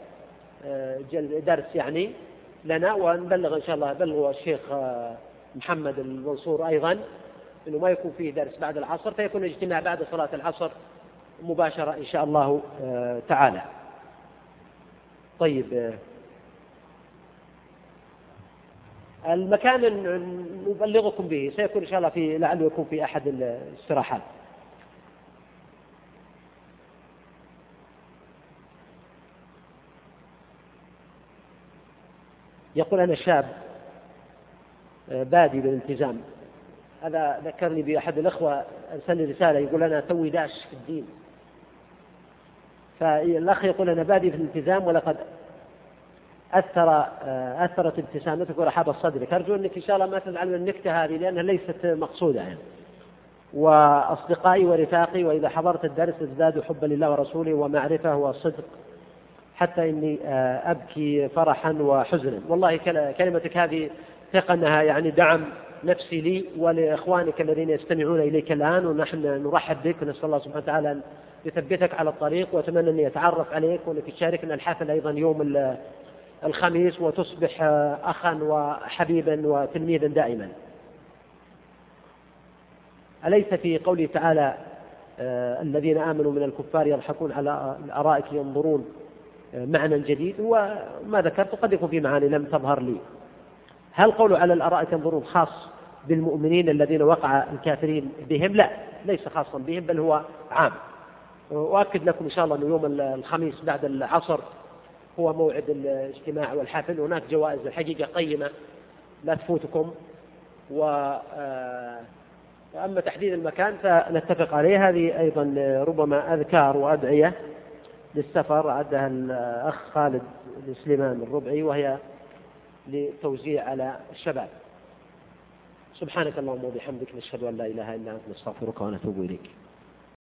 درس يعني لنا. ونبلغ إن شاء الله بلغوا الشيخ محمد المنصور أيضا أنه ما يكون فيه درس بعد العصر، فيكون الاجتماع بعد صلاة العصر مباشرة إن شاء الله تعالى. طيب المكان نبلغكم به سيكون إن شاء الله في لعله يكون في أحد الاستراحات. يقول أنا شاب بادي بالالتزام. هذا ذكرني بأحد الأخوة أرسل لي رسالة يقول أنا توي داش في الدين، فالأخ يقول أنا بادي في الالتزام ولقد أثر أثرت ابتسامتك ورحابة صدرك. أرجو أنك إن شاء الله ما تزعل النكتة هذه لأنها ليست مقصودة يعني. وأصدقائي ورفاقي وإذا حضرت الدرس ازدادوا حبا لله ورسوله ومعرفة وصدق، حتى إني أبكي فرحا وحزنا. والله كلمتك هذه ثقة أنها يعني دعم نفسي لي ولإخوانك الذين يستمعون إليك الآن، ونحن نرحب بك ونسأل الله سبحانه وتعالى أن يثبتك على الطريق، وأتمنى أن يتعرف عليك وأنك تشاركنا الحفل أيضا يوم الخميس وتصبح أخا وحبيبا وتلميذا دائما. أليس في قوله تعالى الذين آمنوا من الكفار يضحكون على الأرائك ينظرون معنى جديد؟ وما ذكرت قد يكون في معاني لم تظهر لي. هل قوله على الأرائك ينظرون خاص بالمؤمنين الذين وقع الكافرين بهم؟ لا، ليس خاصا بهم بل هو عام. وأؤكد لكم إن شاء الله أن يوم الخميس بعد العصر هو موعد الاجتماع والحفل. هناك جوائز الحقيقة قيمة لا تفوتكم. وأما تحديد المكان فنتفق عليه. هذه أيضا ربما أذكار وأدعية للسفر عدها الأخ خالد السليمان الربعي، وهي لتوزيع على الشباب. سبحانك اللهم وبحمدك، نشهد أن لا إله إلا أنت، نستغفرك ونتوب إليك.